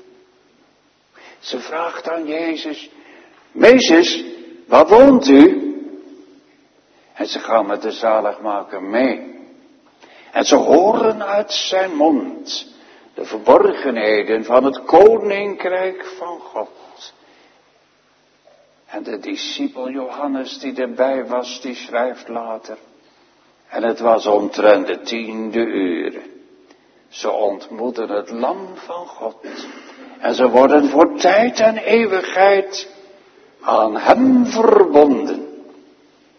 Ze vraagt aan Jezus, Meisjes, waar woont u? En ze gaan met de zaligmaker mee. En ze horen uit zijn mond de verborgenheden van het koninkrijk van God. En de discipel Johannes die erbij was, die schrijft later. En het was omtrent de 10e uur. Ze ontmoeten het lam van God. En ze worden voor tijd en eeuwigheid aan hem verbonden.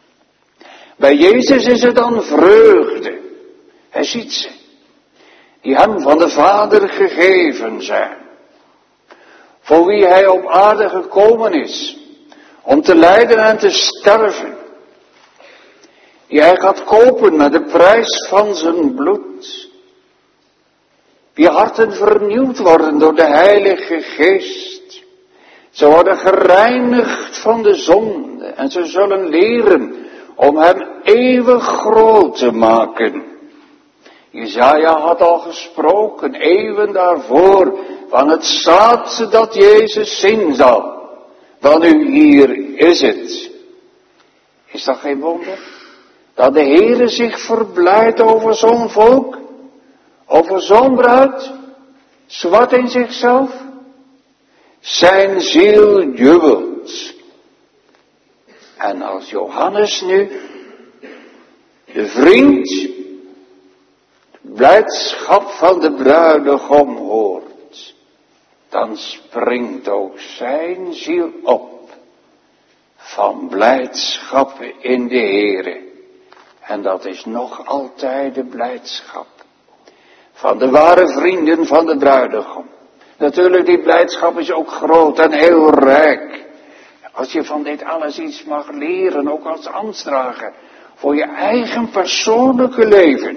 Bij Jezus is het dan vreugde. Hij ziet ze, die hem van de Vader gegeven zijn. Voor wie hij op aarde gekomen is, om te lijden en te sterven. Die hij gaat kopen met de prijs van zijn bloed. Wie harten vernieuwd worden door de Heilige Geest. Ze worden gereinigd van de zonde en ze zullen leren om hem eeuwig groot te maken. Jesaja had al gesproken, eeuwen daarvoor, van het zaad dat Jezus zien zal. Welnu, hier is het. Is dat geen wonder? Dat de Heere zich verblijdt over zo'n volk, over zo'n bruid, zwart in zichzelf. Zijn ziel jubelt. En als Johannes nu, de vriend, de blijdschap van de bruidegom hoort, dan springt ook zijn ziel op van blijdschap in de Heere. En dat is nog altijd de blijdschap van de ware vrienden van de bruidegom. Natuurlijk, die blijdschap is ook groot en heel rijk. Als je van dit alles iets mag leren, ook als ambtsdrager, voor je eigen persoonlijke leven.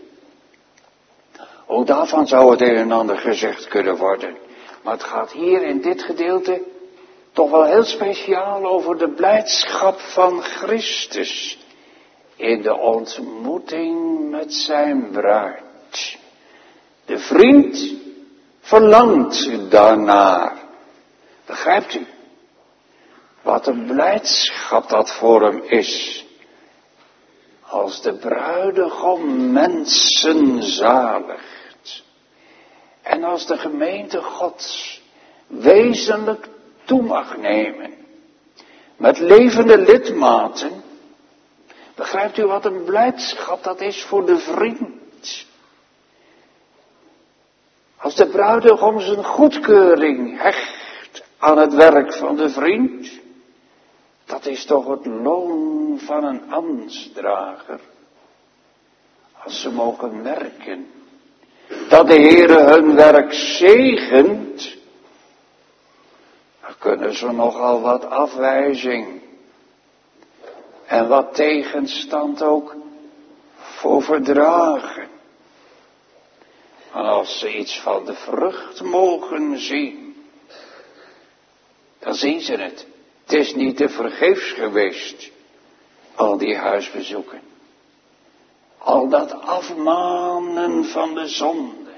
Ook daarvan zou het een en ander gezegd kunnen worden. Maar het gaat hier in dit gedeelte toch wel heel speciaal over de blijdschap van Christus. In de ontmoeting met zijn bruid. De vriend verlangt daarnaar. Begrijpt u? Wat een blijdschap dat voor hem is. Als de bruidegom mensen zaligt. En als de gemeente Gods wezenlijk toe mag nemen. Met levende lidmaten. Begrijpt u wat een blijdschap dat is voor de vriend? Als de bruidegom zijn goedkeuring hecht aan het werk van de vriend, dat is toch het loon van een ambtsdrager. Als ze mogen merken dat de Heere hun werk zegent, dan kunnen ze nogal wat afwijzing en wat tegenstand ook voor verdragen. En als ze iets van de vrucht mogen zien, dan zien ze het. Het is niet te vergeefs geweest, al die huisbezoeken. Al dat afmanen van de zonde.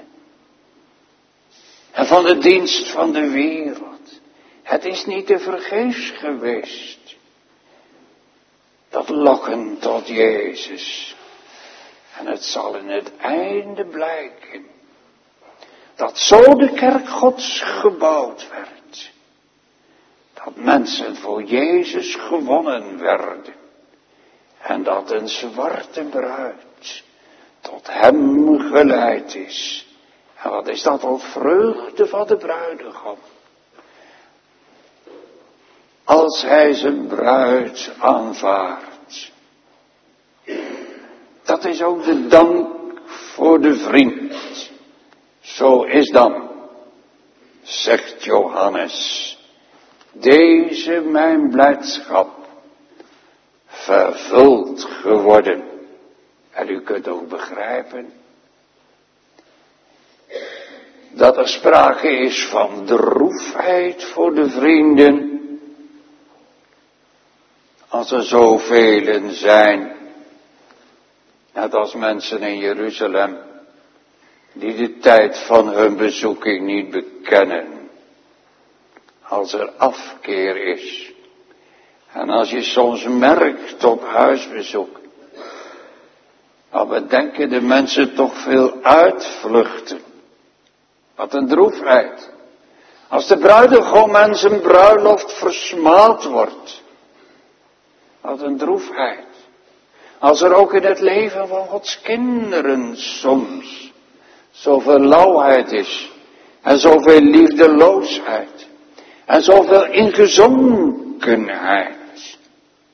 En van de dienst van de wereld. Het is niet te vergeefs geweest. Dat lokken tot Jezus. En het zal in het einde blijken. Dat zo de kerk Gods gebouwd werd. Dat mensen voor Jezus gewonnen werden. En dat een zwarte bruid tot hem geleid is. En wat is dat al vreugde van de bruidegom. Als hij zijn bruid aanvaardt. Dat is ook de dank voor de vriend. Zo is dan, zegt Johannes, deze mijn blijdschap vervuld geworden. En u kunt ook begrijpen dat er sprake is van droefheid voor de vrienden. Als er zoveel zijn, net als mensen in Jeruzalem, die de tijd van hun bezoeking niet bekennen. Als er afkeer is. En als je soms merkt op huisbezoek, dan bedenken de mensen toch veel uitvluchten. Wat een droefheid. Als de bruidegom en zijn bruiloft versmaad wordt. Wat een droefheid. Als er ook in het leven van Gods kinderen soms zoveel lauwheid is. En zoveel liefdeloosheid. En zoveel ingezonkenheid.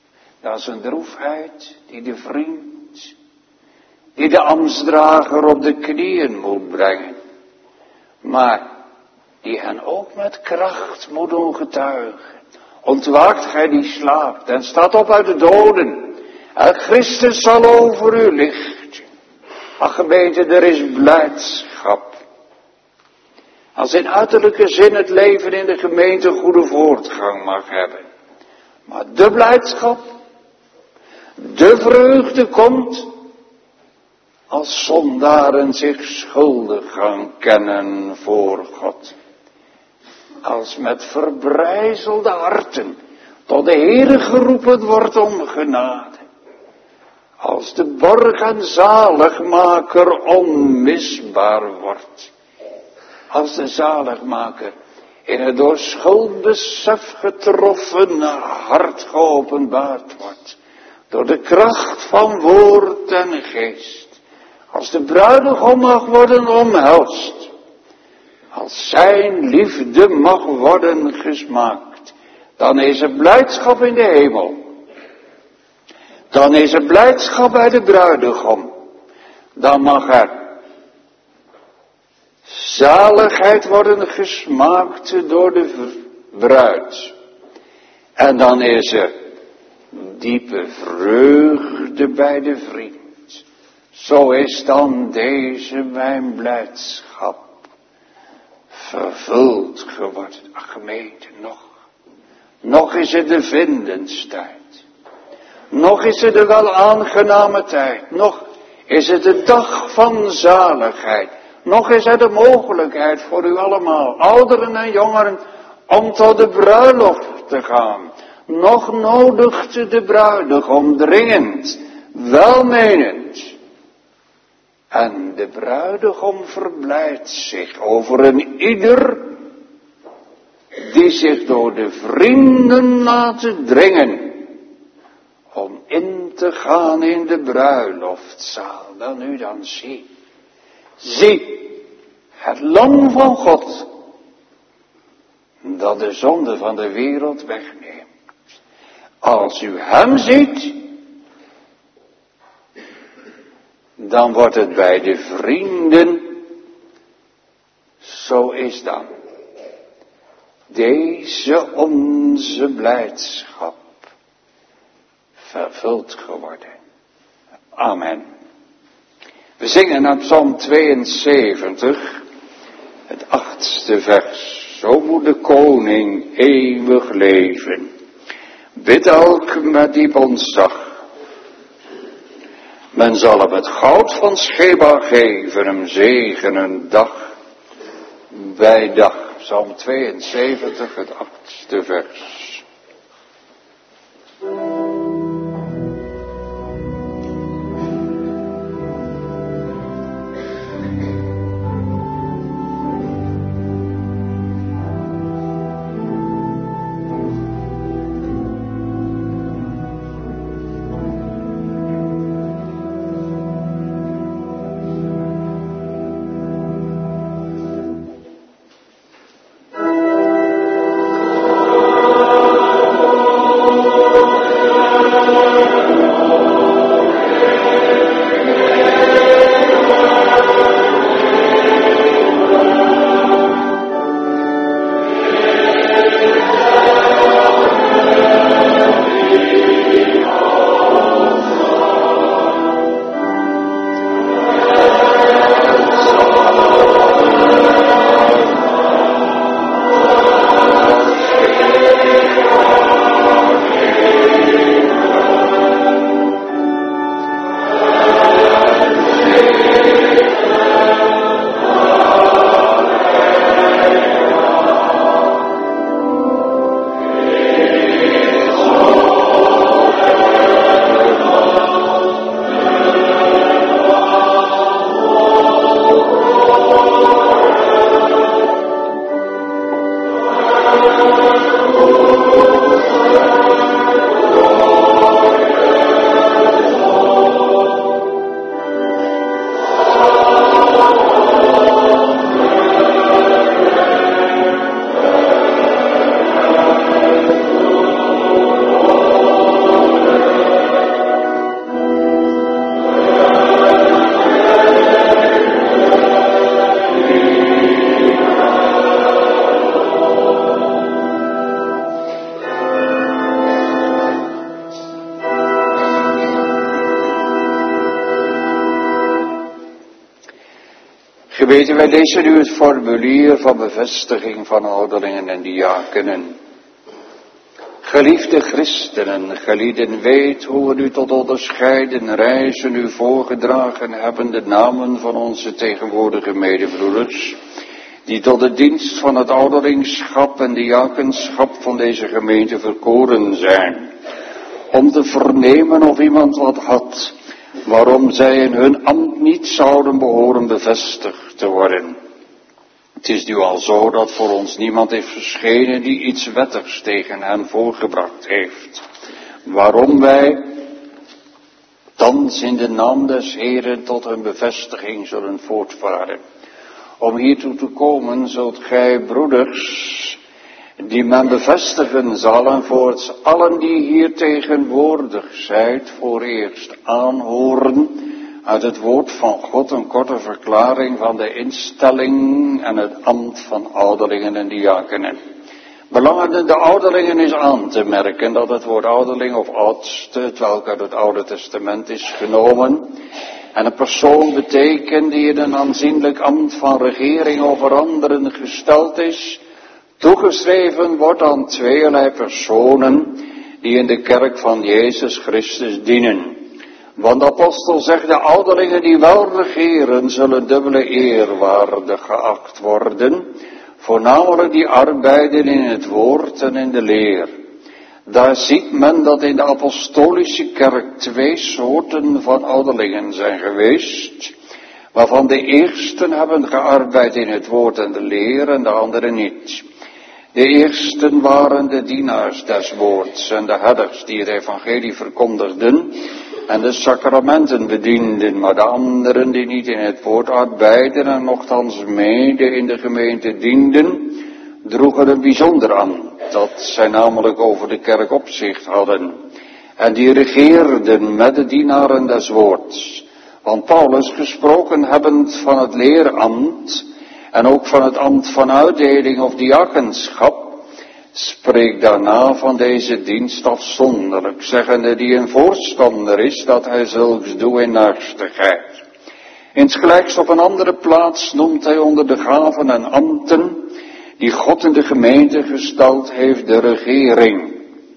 Dat is een droefheid die de vriend, die de ambtsdrager op de knieën moet brengen. Maar die hen ook met kracht moet doen getuigen. Ontwaakt gij die slaapt en staat op uit de doden. En Christus zal over u lichten. Ach gemeente, er is blijdschap. Als in uiterlijke zin het leven in de gemeente goede voortgang mag hebben. Maar de blijdschap, de vreugde komt als zondaren zich schuldig gaan kennen voor God. Als met verbrijzelde harten tot de Heere geroepen wordt om genade. Als de borg en zaligmaker onmisbaar wordt. Als de zaligmaker in het door schuldbesef getroffen hart geopenbaard wordt. Door de kracht van woord en geest. Als de bruidegom mag worden omhelst. Als zijn liefde mag worden gesmaakt. Dan is er blijdschap in de hemel. Dan is er blijdschap bij de bruidegom. Dan mag er zaligheid worden gesmaakt door de bruid. En dan is er diepe vreugde bij de vriend. Zo is dan deze mijn blijdschap vervuld geworden. Ach gemeente, nog is het de vindenstijd. Nog is het de wel aangename tijd. Nog is het de dag van zaligheid. Nog is er de mogelijkheid voor u allemaal, ouderen en jongeren, om tot de bruiloft te gaan. Nog nodigt de bruidegom dringend, welmenend. En de bruidegom verblijdt zich over een ieder die zich door de vrienden laten dringen om in te gaan in de bruiloftzaal. Dan u dan zie het lam van God dat de zonde van de wereld wegneemt. Als u hem ziet, dan wordt het bij de vrienden, zo is dan deze onze blijdschap vervuld geworden. Amen. We zingen uit Psalm 72, het 8e vers. Zo moet de koning eeuwig leven. Bid elk met diep ontzag. Men zal hem het goud van Sheba geven, hem zegenen dag bij dag. Psalm 72, het 8e vers. Gemeente, wij lezen nu het formulier van bevestiging van ouderlingen en diakenen. Geliefde christenen, gelieden, weet hoe we u tot onderscheiden reizen u voorgedragen hebben de namen van onze tegenwoordige medebroeders, die tot de dienst van het ouderlingschap en diakenschap van deze gemeente verkoren zijn, om te vernemen of iemand wat had, waarom zij in hun ambt niet zouden behoren bevestigd te worden. Het is nu al zo dat voor ons niemand is verschenen die iets wettigs tegen hen voorgebracht heeft. Waarom wij thans in de naam des Heren tot hun bevestiging zullen voortvaren. Om hiertoe te komen zult gij, broeders, die men bevestigen zal en voorts allen die hier tegenwoordig zijt, voor eerst aanhoren uit het woord van God een korte verklaring van de instelling en het ambt van ouderlingen en diakenen. Belangende de ouderlingen is aan te merken dat het woord ouderling of oudste, het welk uit het Oude Testament is genomen, en een persoon betekent die in een aanzienlijk ambt van regering over anderen gesteld is, toegeschreven wordt aan tweeërlei personen die in de kerk van Jezus Christus dienen. Want de apostel zegt, de ouderlingen die wel regeren zullen dubbele eer waardig geacht worden, voornamelijk die arbeiden in het woord en in de leer. Daar ziet men dat in de apostolische kerk 2 soorten van ouderlingen zijn geweest, waarvan de eersten hebben gearbeid in het woord en de leer en de anderen niet. De eersten waren de dienaars des woords en de herders die het evangelie verkondigden en de sacramenten bedienden, maar de anderen die niet in het woord arbeidden en nochtans mede in de gemeente dienden, droegen een bijzonder ambt, dat zij namelijk over de kerk opzicht hadden. En die regeerden met de dienaren des woords. Want Paulus, gesproken hebbend van het leerambt en ook van het ambt van uitdeling of diakenschap, spreekt daarna van deze dienst afzonderlijk, zeggende die een voorstander is, dat hij zulks doet in naarstigheid. Insgelijks op een andere plaats noemt hij onder de gaven en ambten, die God in de gemeente gesteld heeft, de regering.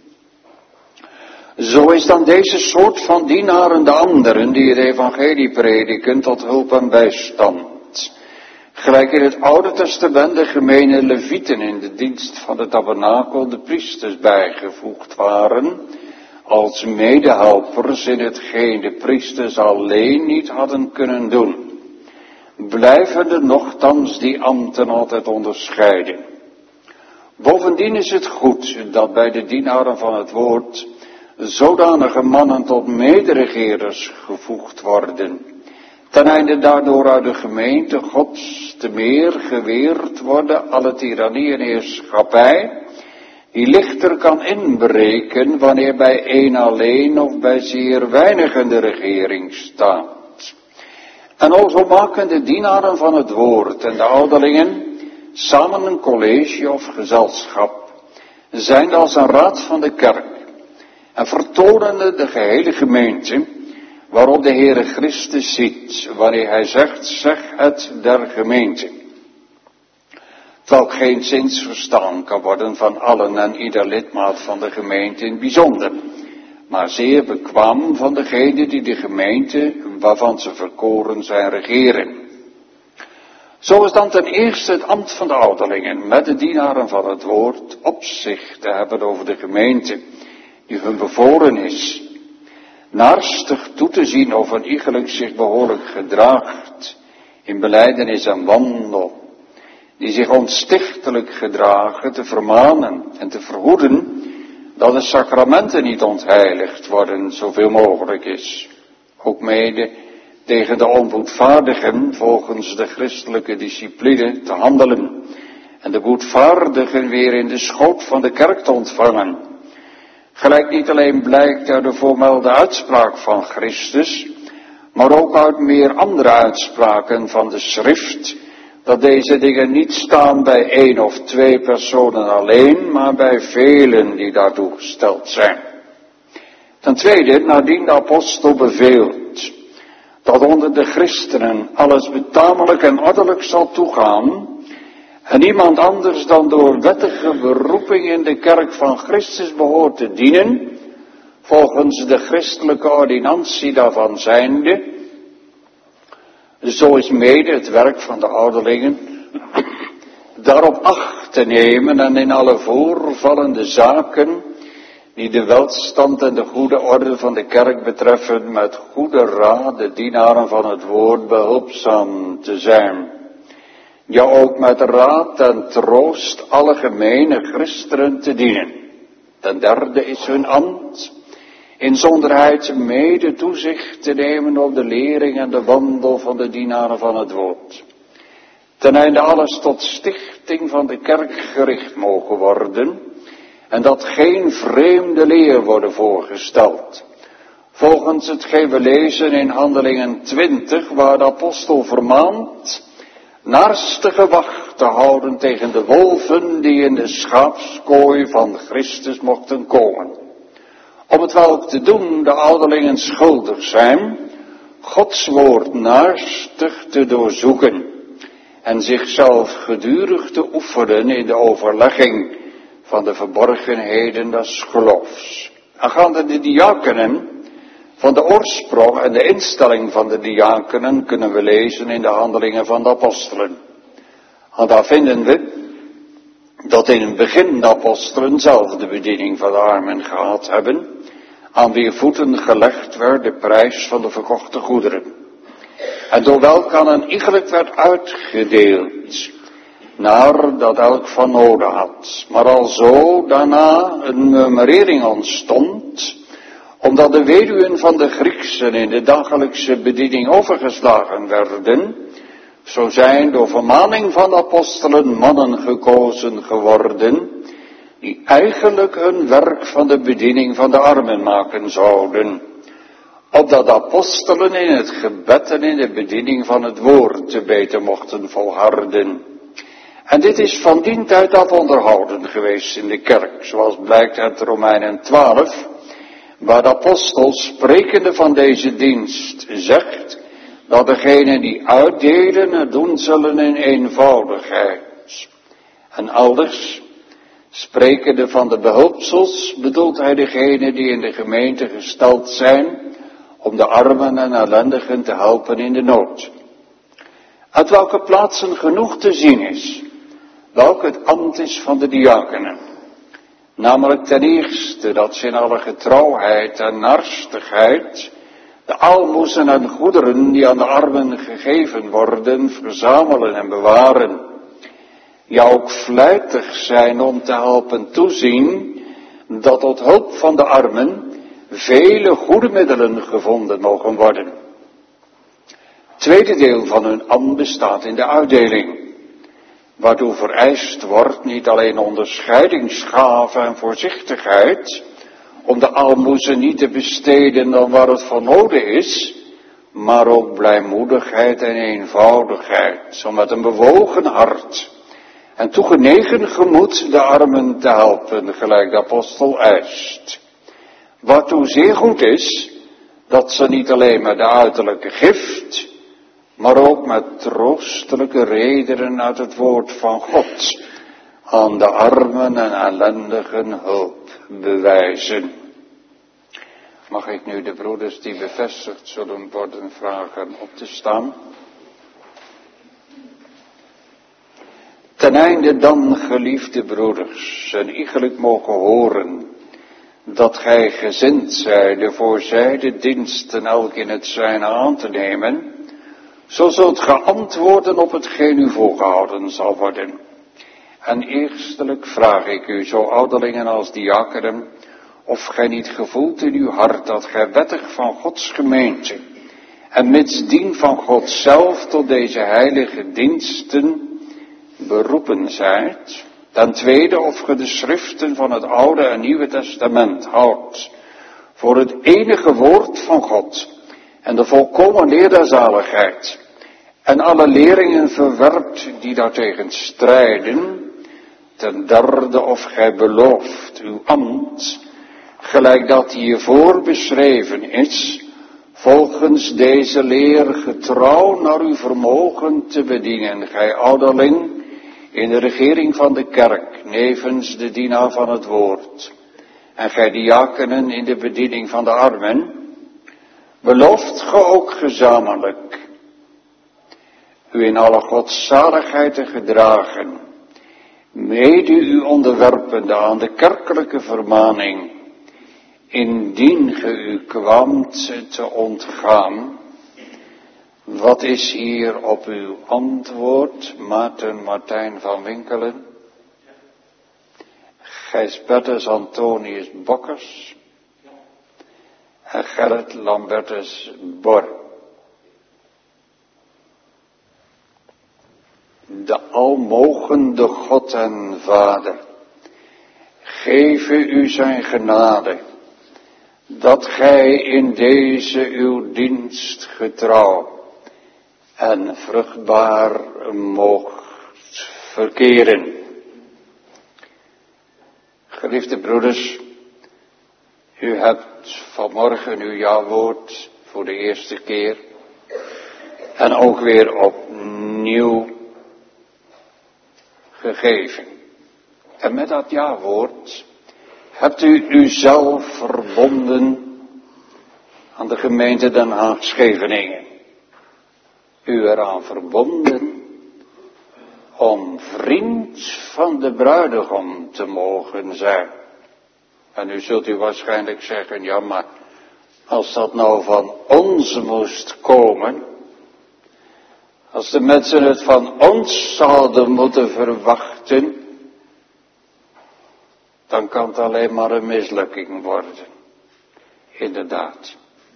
Zo is dan deze soort van dienaren de anderen die het evangelie prediken tot hulp en bijstand. Gelijk in het Oude Testament de gemene levieten in de dienst van de tabernakel de priesters bijgevoegd waren, als medehelpers in hetgeen de priesters alleen niet hadden kunnen doen. Blijven er nochtans die ambten altijd onderscheiden. Bovendien is het goed dat bij de dienaren van het woord zodanige mannen tot mederegeerders gevoegd worden, ten einde daardoor uit de gemeente Gods te meer geweerd worden alle tirannie en heerschappij, die lichter kan inbreken wanneer bij één alleen of bij zeer weinigen de regering staat. En alzo maken de dienaren van het woord en de ouderlingen samen een college of gezelschap, zijnde als een raad van de kerk, en vertonende de gehele gemeente, waarop de Heere Christus ziet, wanneer hij zegt, zeg het der gemeente. Welk geen zins verstaan kan worden van allen en ieder lidmaat van de gemeente in het bijzonder, maar zeer bekwaam van degene die de gemeente, waarvan ze verkoren zijn, regeren. Zo is dan ten eerste het ambt van de ouderlingen, met de dienaren van het woord, opzicht te hebben over de gemeente, die hun bevolen is, naarstig toe te zien of een iegelijk zich behoorlijk gedraagt, in belijdenis en wandel, die zich onstichtelijk gedragen, te vermanen en te verhoeden, dat de sacramenten niet ontheiligd worden, zoveel mogelijk is. Ook mede tegen de onboetvaardigen, volgens de christelijke discipline, te handelen, en de boetvaardigen weer in de schoot van de kerk te ontvangen. Gelijk niet alleen blijkt uit de voormelde uitspraak van Christus, maar ook uit meer andere uitspraken van de schrift, dat deze dingen niet staan bij 1 of 2 personen alleen, maar bij velen die daartoe gesteld zijn. Ten tweede, nadien de apostel beveelt dat onder de christenen alles betamelijk en ordelijk zal toegaan, en niemand anders dan door wettige beroeping in de kerk van Christus behoort te dienen, volgens de christelijke ordinantie daarvan zijnde. Zo is mede het werk van de ouderlingen daarop acht te nemen en in alle voorvallende zaken die de welstand en de goede orde van de kerk betreffen, met goede raad de dienaren van het woord behulpzaam te zijn. Ja, ook met raad en troost alle gemene christenen te dienen. Ten derde is hun ambt in zonderheid mede toezicht te nemen op de lering en de wandel van de dienaren van het woord. Ten einde alles tot stichting van de kerk gericht mogen worden, en dat geen vreemde leer worden voorgesteld. Volgens hetgeen we lezen in Handelingen 20, waar de apostel vermaant naarstige wacht te houden tegen de wolven die in de schaapskooi van Christus mochten komen. Om het welk te doen de ouderlingen schuldig zijn, Gods woord naarstig te doorzoeken en zichzelf gedurig te oefenen in de overlegging van de verborgenheden des geloofs. Aangaande de diakenen, van de oorsprong en de instelling van de diakenen kunnen we lezen in de Handelingen van de apostelen. En daar vinden we dat in het begin de apostelen zelf de bediening van de armen gehad hebben, aan wier voeten gelegd werd de prijs van de verkochte goederen. En door welk aan een iegelijk werd uitgedeeld, naar dat elk van noden had. Maar alzo daarna een murmurering ontstond, omdat de weduwen van de Grieksen in de dagelijkse bediening overgeslagen werden, zo zijn door vermaning van de apostelen mannen gekozen geworden, die eigenlijk hun werk van de bediening van de armen maken zouden, opdat de apostelen in het gebed en in de bediening van het woord te beter mochten volharden. En dit is van dien tijd af onderhouden geweest in de kerk, zoals blijkt uit Romeinen 12, waar de apostel sprekende van deze dienst zegt, dat degenen die uitdelen het doen zullen in eenvoudigheid. En elders, sprekende van de behulpsels, bedoelt hij degenen die in de gemeente gesteld zijn om de armen en ellendigen te helpen in de nood. Uit welke plaatsen genoeg te zien is, welk het ambt is van de diakenen. Namelijk ten eerste dat ze in alle getrouwheid en narstigheid de aalmoezen en goederen die aan de armen gegeven worden, verzamelen en bewaren. Ja, ook vlijtig zijn om te helpen toezien dat tot hulp van de armen vele goede middelen gevonden mogen worden. Het tweede deel van hun ambt bestaat in de uitdeling, waartoe vereist wordt niet alleen onderscheidingsgave en voorzichtigheid, om de aalmoezen niet te besteden dan waar het voor nodig is, maar ook blijmoedigheid en eenvoudigheid, zo met een bewogen hart en toegenegen gemoed de armen te helpen, gelijk de apostel eist. Waartoe zeer goed is, dat ze niet alleen met de uiterlijke gift, maar ook met troostelijke redenen uit het woord van God aan de armen en ellendigen hulp bewijzen. Mag ik nu de broeders die bevestigd zullen worden vragen op te staan? Ten einde dan, geliefde broeders, en iegelijk mogen horen, dat gij gezind zijde voor zijde diensten elk in het zijne aan te nemen, zo zult ge antwoorden op hetgeen u voorgehouden zal worden. En eerstelijk vraag ik u, zo ouderlingen als diakenen, of gij niet gevoelt in uw hart dat gij wettig van Gods gemeente en mits dien van God zelf tot deze heilige diensten beroepen zijt. Ten tweede, of ge de schriften van het Oude en Nieuwe Testament houdt voor het enige woord van God en de volkomen leer der zaligheid, en alle leringen verwerpt die daartegen strijden. Ten derde, of gij belooft uw ambt, gelijk dat hiervoor beschreven is, volgens deze leer getrouw naar uw vermogen te bedienen, gij ouderling in de regering van de kerk, nevens de dienaar van het woord, en gij diakenen in de bediening van de armen, belooft ge ook gezamenlijk u in alle godzaligheid te gedragen, mede u onderwerpende aan de kerkelijke vermaning, indien ge u kwaamt te ontgaan. Wat is hier op uw antwoord, Maarten Martijn van Winkelen, Gijsbertus Antonius Bokkers en Gerrit Lambertus Bor? De almogende God en Vader, geve u zijn genade, dat gij in deze uw dienst getrouw en vruchtbaar moogt verkeren. Geliefde broeders, u hebt vanmorgen uw jawoord voor de eerste keer en ook weer opnieuw gegeven. En met dat jawoord hebt u uzelf verbonden aan de gemeente Den Haag-Scheveningen. U eraan verbonden om vriend van de bruidegom te mogen zijn. En nu zult u waarschijnlijk zeggen, ja maar als dat nou van ons moest komen, als de mensen het van ons zouden moeten verwachten, dan kan het alleen maar een mislukking worden. Inderdaad.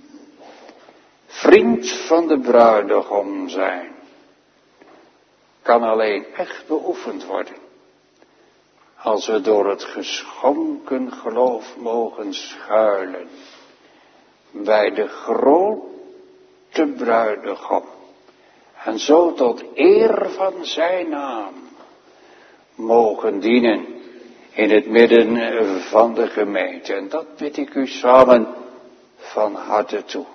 Vriend van de bruidegom zijn kan alleen echt beoefend worden als we door het geschonken geloof mogen schuilen bij de grote bruidegom en zo tot eer van zijn naam mogen dienen in het midden van de gemeente. En dat bid ik u samen van harte toe.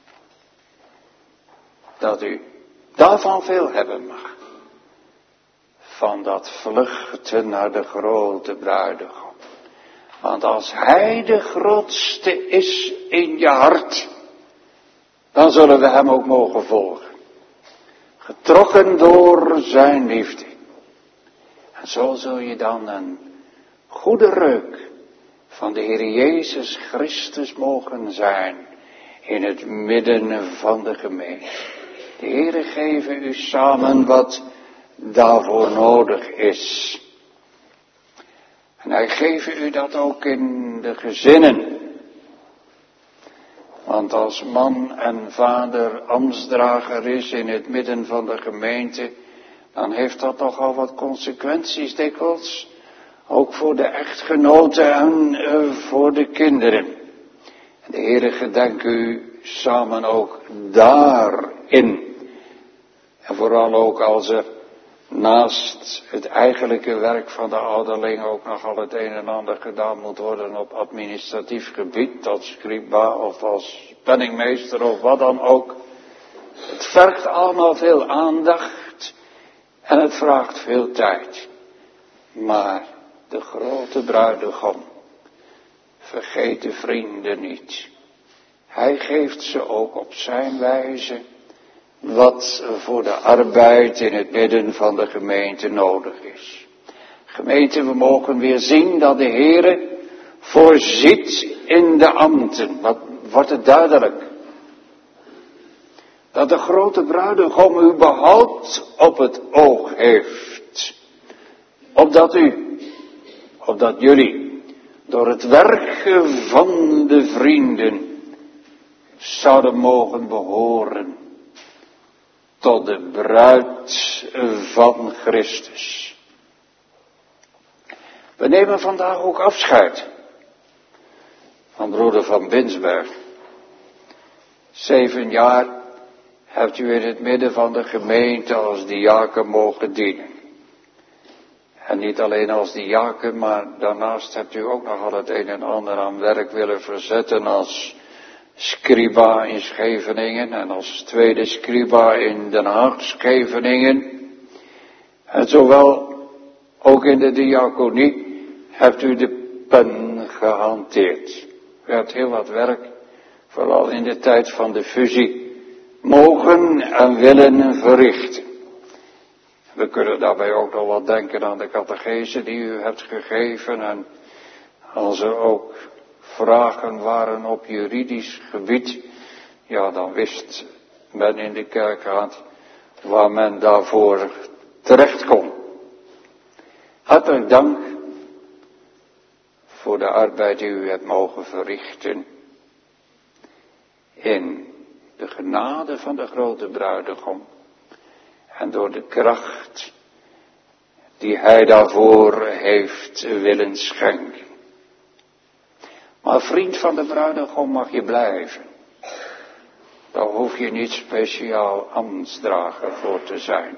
Dat u daarvan veel hebben mag. Van dat vluchten naar de grote bruidegom. Want als hij de grootste is in je hart, dan zullen we hem ook mogen volgen. Getrokken door zijn liefde. En zo zul je dan een goede reuk van de Heer Jezus Christus mogen zijn in het midden van de gemeente. De Heere geven u samen wat daarvoor nodig is. En hij geeft u dat ook in de gezinnen. Want als man en vader ambtsdrager is in het midden van de gemeente, dan heeft dat nogal wat consequenties dikwijls. Ook voor de echtgenoten en voor de kinderen. En de Heere gedenk u samen ook daarin. En vooral ook als er naast het eigenlijke werk van de ouderling ook nogal het een en ander gedaan moet worden op administratief gebied, als scriba of als penningmeester of wat dan ook. Het vergt allemaal veel aandacht en het vraagt veel tijd. Maar de grote bruidegom vergeet de vrienden niet. Hij geeft ze ook op zijn wijze wat voor de arbeid in het midden van de gemeente nodig is. Gemeente, we mogen weer zien dat de Heere voorziet in de ambten. Wat wordt het duidelijk? Dat de grote bruidegom u behoud op het oog heeft. Opdat jullie door het werk van de vrienden zouden mogen behoren tot de bruid van Christus. We nemen vandaag ook afscheid van broeder van Binsberg. 7 jaar hebt u in het midden van de gemeente als diaken mogen dienen. En niet alleen als diaken, maar daarnaast hebt u ook nogal het een en ander aan werk willen verzetten als scriba in Scheveningen en als tweede scriba in Den Haag, Scheveningen. En zowel ook in de diaconie hebt u de pen gehanteerd. U hebt heel wat werk, vooral in de tijd van de fusie, mogen en willen verrichten. We kunnen daarbij ook nog wat denken aan de catechese die u hebt gegeven. En als er ook vragen waren op juridisch gebied, ja, dan wist men in de kerkraad waar men daarvoor terecht kon. Hartelijk dank voor de arbeid die u hebt mogen verrichten in de genade van de grote bruidegom en door de kracht die hij daarvoor heeft willen schenken. Maar vriend van de bruidegom mag je blijven. Daar hoef je niet speciaal ambtsdrager voor te zijn.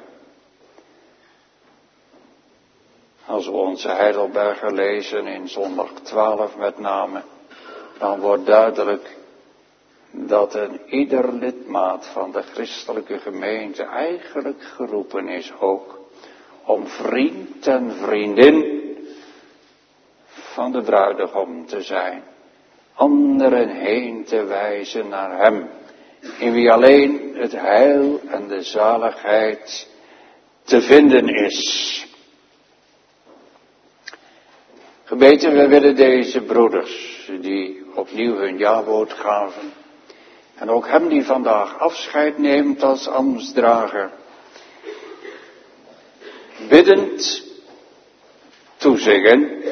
Als we onze Heidelberger lezen in zondag 12 met name, dan wordt duidelijk dat een ieder lidmaat van de christelijke gemeente eigenlijk geroepen is ook om vriend en vriendin van de bruidegom te zijn. Anderen heen te wijzen naar hem, in wie alleen het heil en de zaligheid te vinden is. Gemeente, we willen deze broeders die opnieuw hun jawoord gaven en ook hem die vandaag afscheid neemt als ambtsdrager, biddend toezeggen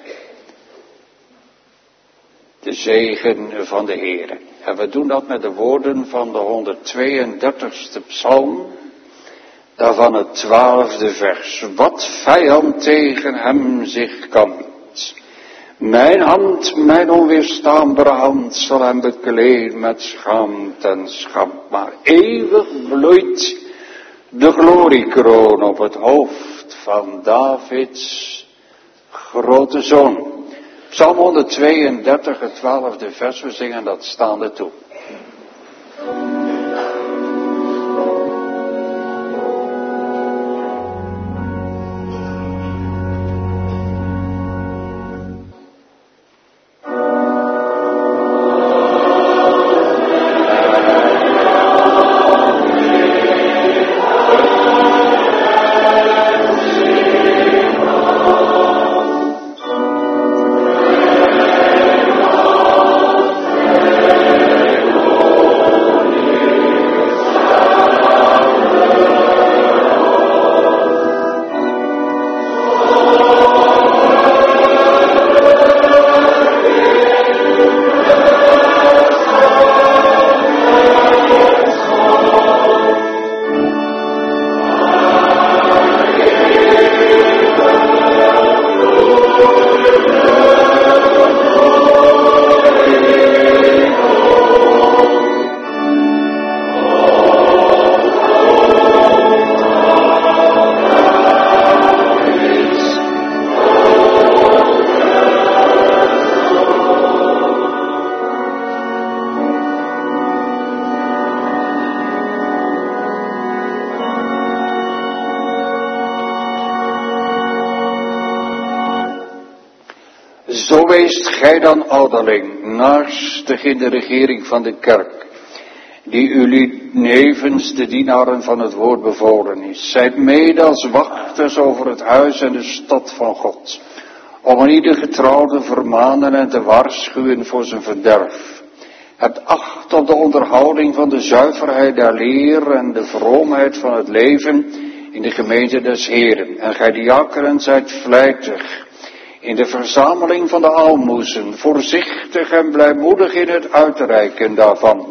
de zegen van de Heere. En we doen dat met de woorden van de 132e psalm, daarvan het 12e vers. Wat vijand tegen hem zich kampt, mijn hand, mijn onweerstaanbare hand, zal hem bekleeden met schaamte en schand. Maar eeuwig bloeit de gloriekroon op het hoofd van Davids grote zoon. Psalm 132, het 12e vers, we zingen dat staande toe. Zo weest gij dan ouderling, naarstig in de regering van de kerk, die jullie nevens de dienaren van het woord bevolen is. Zijt mede als wachters over het huis en de stad van God, om een ieder getrouwde vermanen en te waarschuwen voor zijn verderf. Hebt acht op de onderhouding van de zuiverheid der leer en de vroomheid van het leven in de gemeente des Heeren. En gij diakenen zijt vlijtig in de verzameling van de aalmoezen, voorzichtig en blijmoedig in het uitreiken daarvan.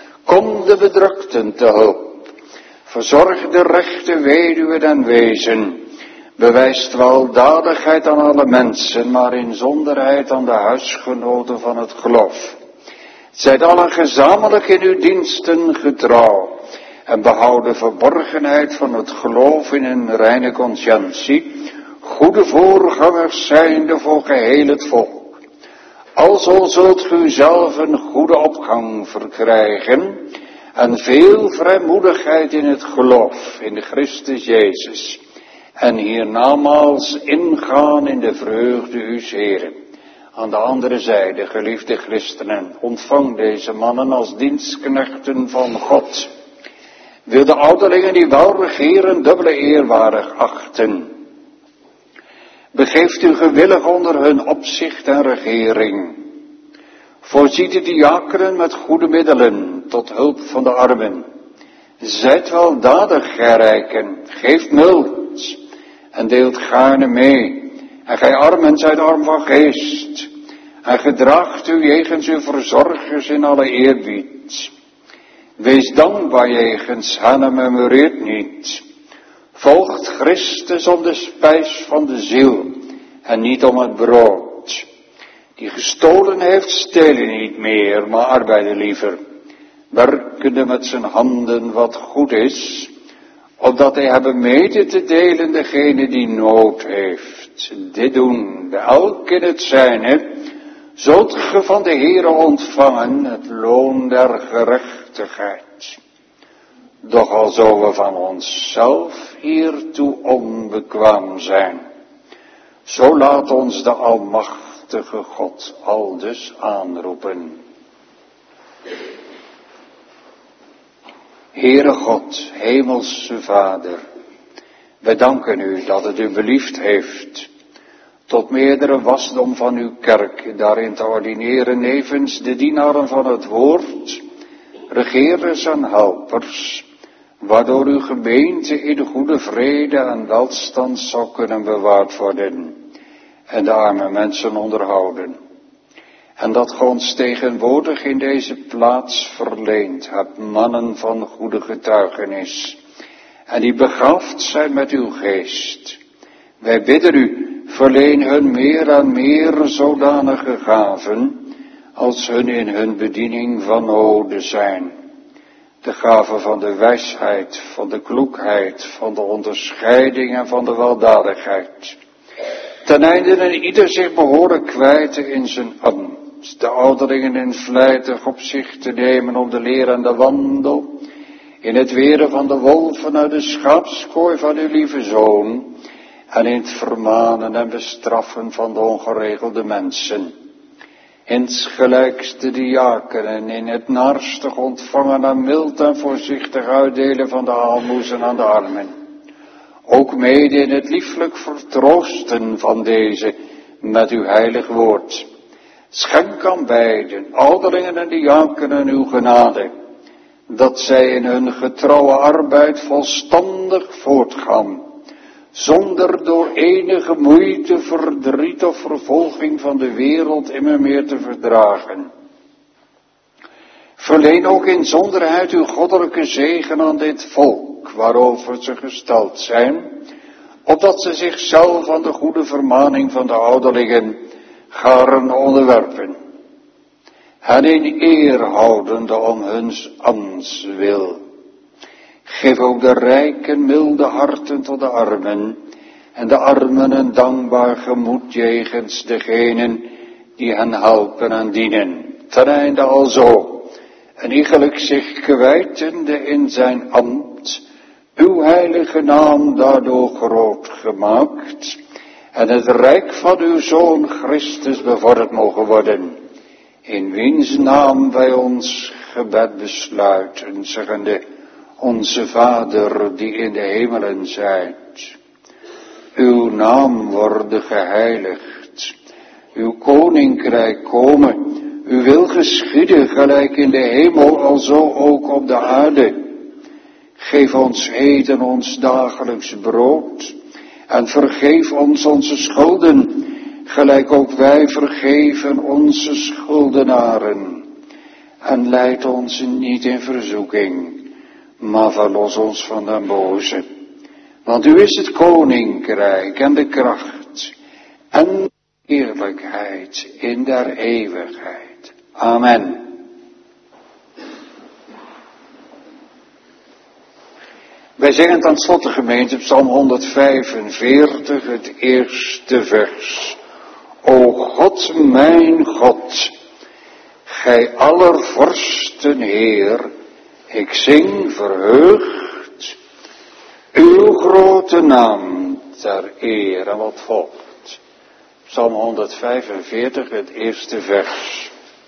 Kom de bedrukten te hulp, verzorg de rechte weduwen en wezen, bewijst weldadigheid aan alle mensen, maar inzonderheid aan de huisgenoten van het geloof. Zijt allen gezamenlijk in uw diensten getrouw en behoud de verborgenheid van het geloof in een reine conscientie, goede voorgangers zijnde voor geheel het volk. Alzo zult gij zelf een goede opgang verkrijgen en veel vrijmoedigheid in het geloof in de Christus Jezus. En hiernamaals ingaan in de vreugde uws Heren. Aan de andere zijde, geliefde christenen, ontvang deze mannen als dienstknechten van God. Wil de ouderlingen die wel regeren dubbele eerwaardig achten. Begeeft u gewillig onder hun opzicht en regering. Voorziet de diakenen met goede middelen tot hulp van de armen. Zijt weldadig, gij rijken, geeft mild en deelt gaarne mee. En gij armen zijt arm van geest. En gedraagt u jegens uw verzorgers in alle eerbied. Wees dankbaar jegens hen en memoreert niet. Volgt Christus om de spijs van de ziel en niet om het brood. Die gestolen heeft, stelen niet meer, maar arbeiden liever. Werkende met zijn handen wat goed is, opdat hij hebben mede te delen degene die nood heeft. Dit doen, elk in het zijne, zult ge van de Heere ontvangen het loon der gerechtigheid. Doch al zo we van onszelf hiertoe onbekwaam zijn, zo laat ons de almachtige God aldus aanroepen. Heere God, hemelse Vader, wij danken u dat het u beliefd heeft tot meerdere wasdom van uw kerk daarin te ordineren, nevens de dienaren van het woord, regeerders en helpers, waardoor uw gemeente in goede vrede en welstand zou kunnen bewaard worden en de arme mensen onderhouden. En dat ge ons tegenwoordig in deze plaats verleend hebt, mannen van goede getuigenis, en die begaafd zijn met uw geest. Wij bidden u, verleen hun meer en meer zodanige gaven, als hun in hun bediening van noode zijn. De gave van de wijsheid, van de kloekheid, van de onderscheiding en van de weldadigheid. Ten einde en ieder zich behoren kwijten in zijn ambt. De ouderlingen in vlijtig op zich te nemen om de leer en de wandel. In het weren van de wolven uit de schaapskooi van uw lieve Zoon. En in het vermanen en bestraffen van de ongeregelde mensen. Insgelijks de diakenen in het naarstig ontvangen en mild en voorzichtig uitdelen van de aalmoezen aan de armen. Ook mede in het lieflijk vertroosten van deze met uw heilig woord. Schenk aan beiden, ouderlingen en diakenen, uw genade, dat zij in hun getrouwe arbeid volstandig voortgaan, zonder door enige moeite, verdriet of vervolging van de wereld immer meer te verdragen. Verleen ook in zonderheid uw goddelijke zegen aan dit volk, waarover ze gesteld zijn, opdat ze zichzelf aan de goede vermaning van de ouderlingen garen onderwerpen, hen in eer houdende om huns ambts wil. Geef ook de rijken milde harten tot de armen, en de armen een dankbaar gemoed jegens degenen die hen helpen en dienen. Ten einde alzo, en iegelijk zich kwijtende in zijn ambt, uw heilige naam daardoor groot gemaakt, en het rijk van uw Zoon Christus bevorderd mogen worden, in wiens naam wij ons gebed besluiten, zeggende, onze Vader die in de hemelen zijt, uw naam worde geheiligd, uw koninkrijk komen, uw wil geschieden gelijk in de hemel, alzo ook op de aarde. Geef ons heden ons dagelijks brood, en vergeef ons onze schulden, gelijk ook wij vergeven onze schuldenaren. En leid ons niet in verzoeking, maar verlos ons van de boze. Want u is het koninkrijk en de kracht en de eerlijkheid in der eeuwigheid. Amen. Wij zingen ten slotte, gemeente, Psalm 145, het eerste vers. O God, mijn God, gij aller vorsten Heer, ik zing verheugd uw grote naam ter eer. En wat volgt? Psalm 145, het eerste vers.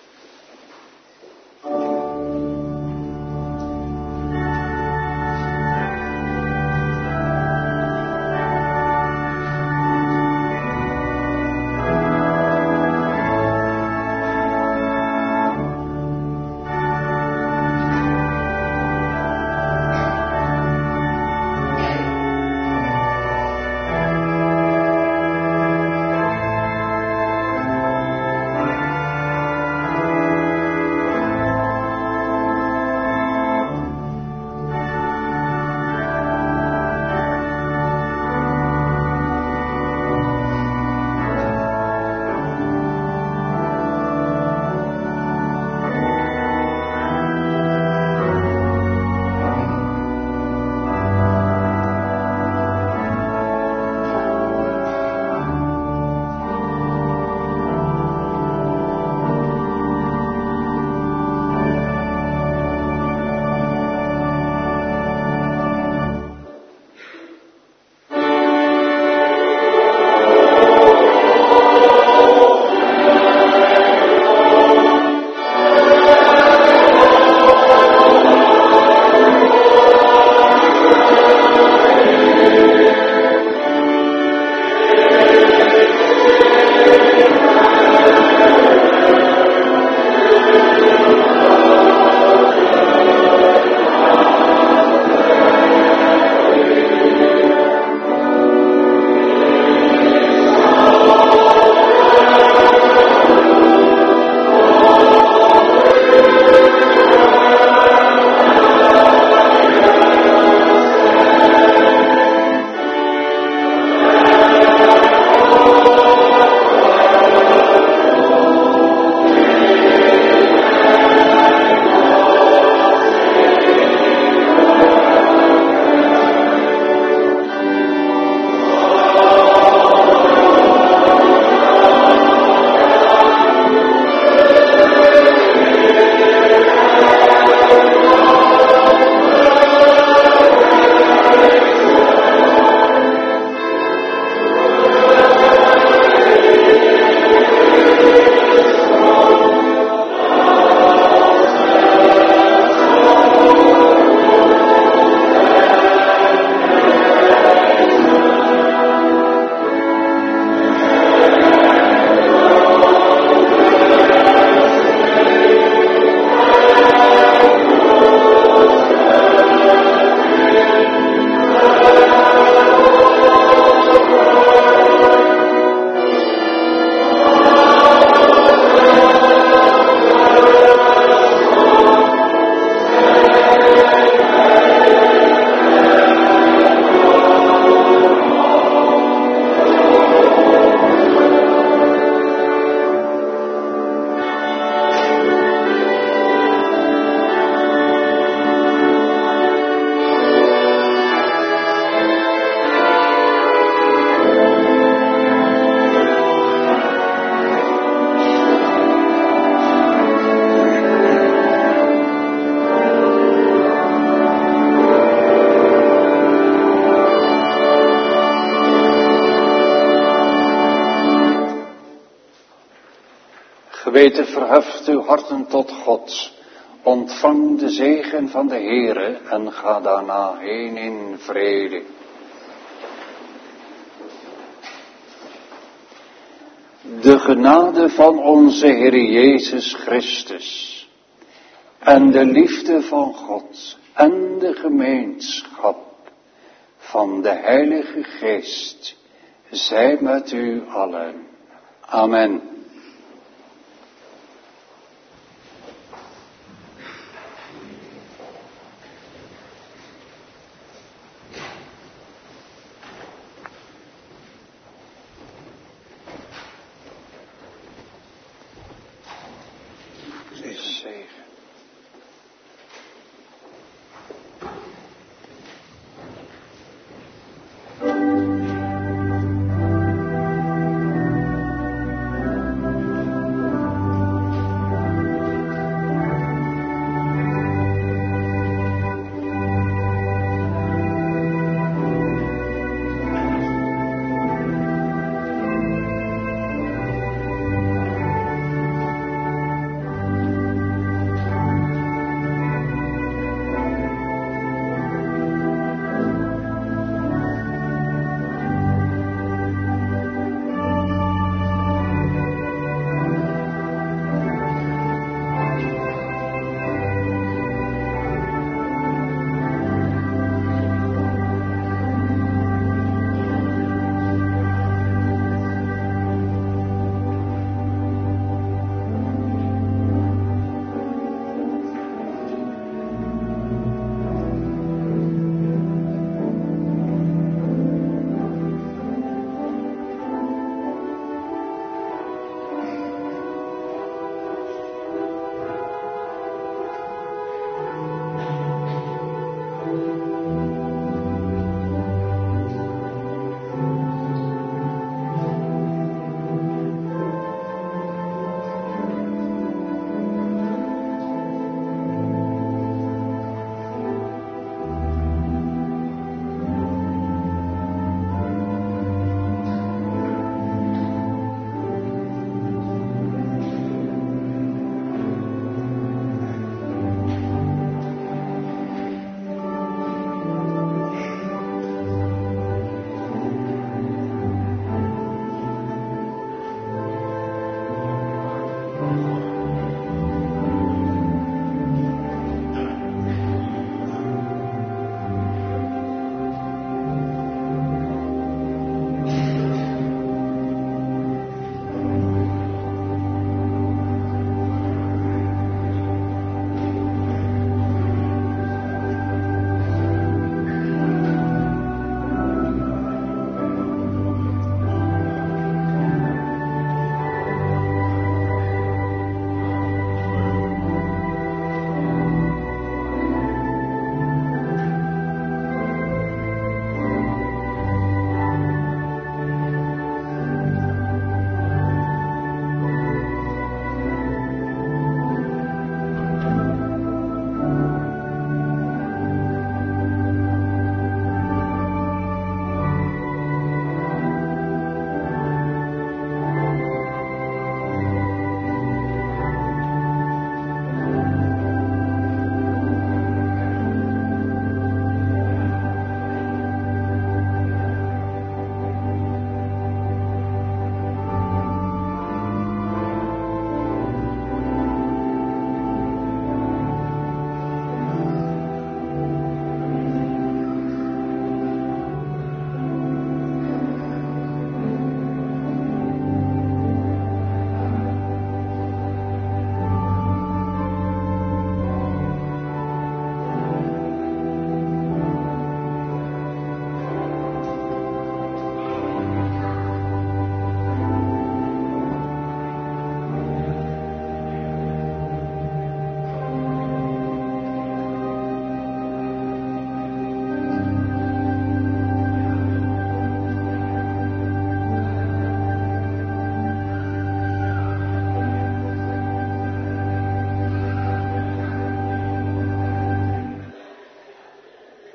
Geweten verheft uw harten tot God. Ontvang de zegen van de Heere en ga daarna heen in vrede. De genade van onze Heer Jezus Christus en de liefde van God en de gemeenschap van de Heilige Geest zij met u allen. Amen.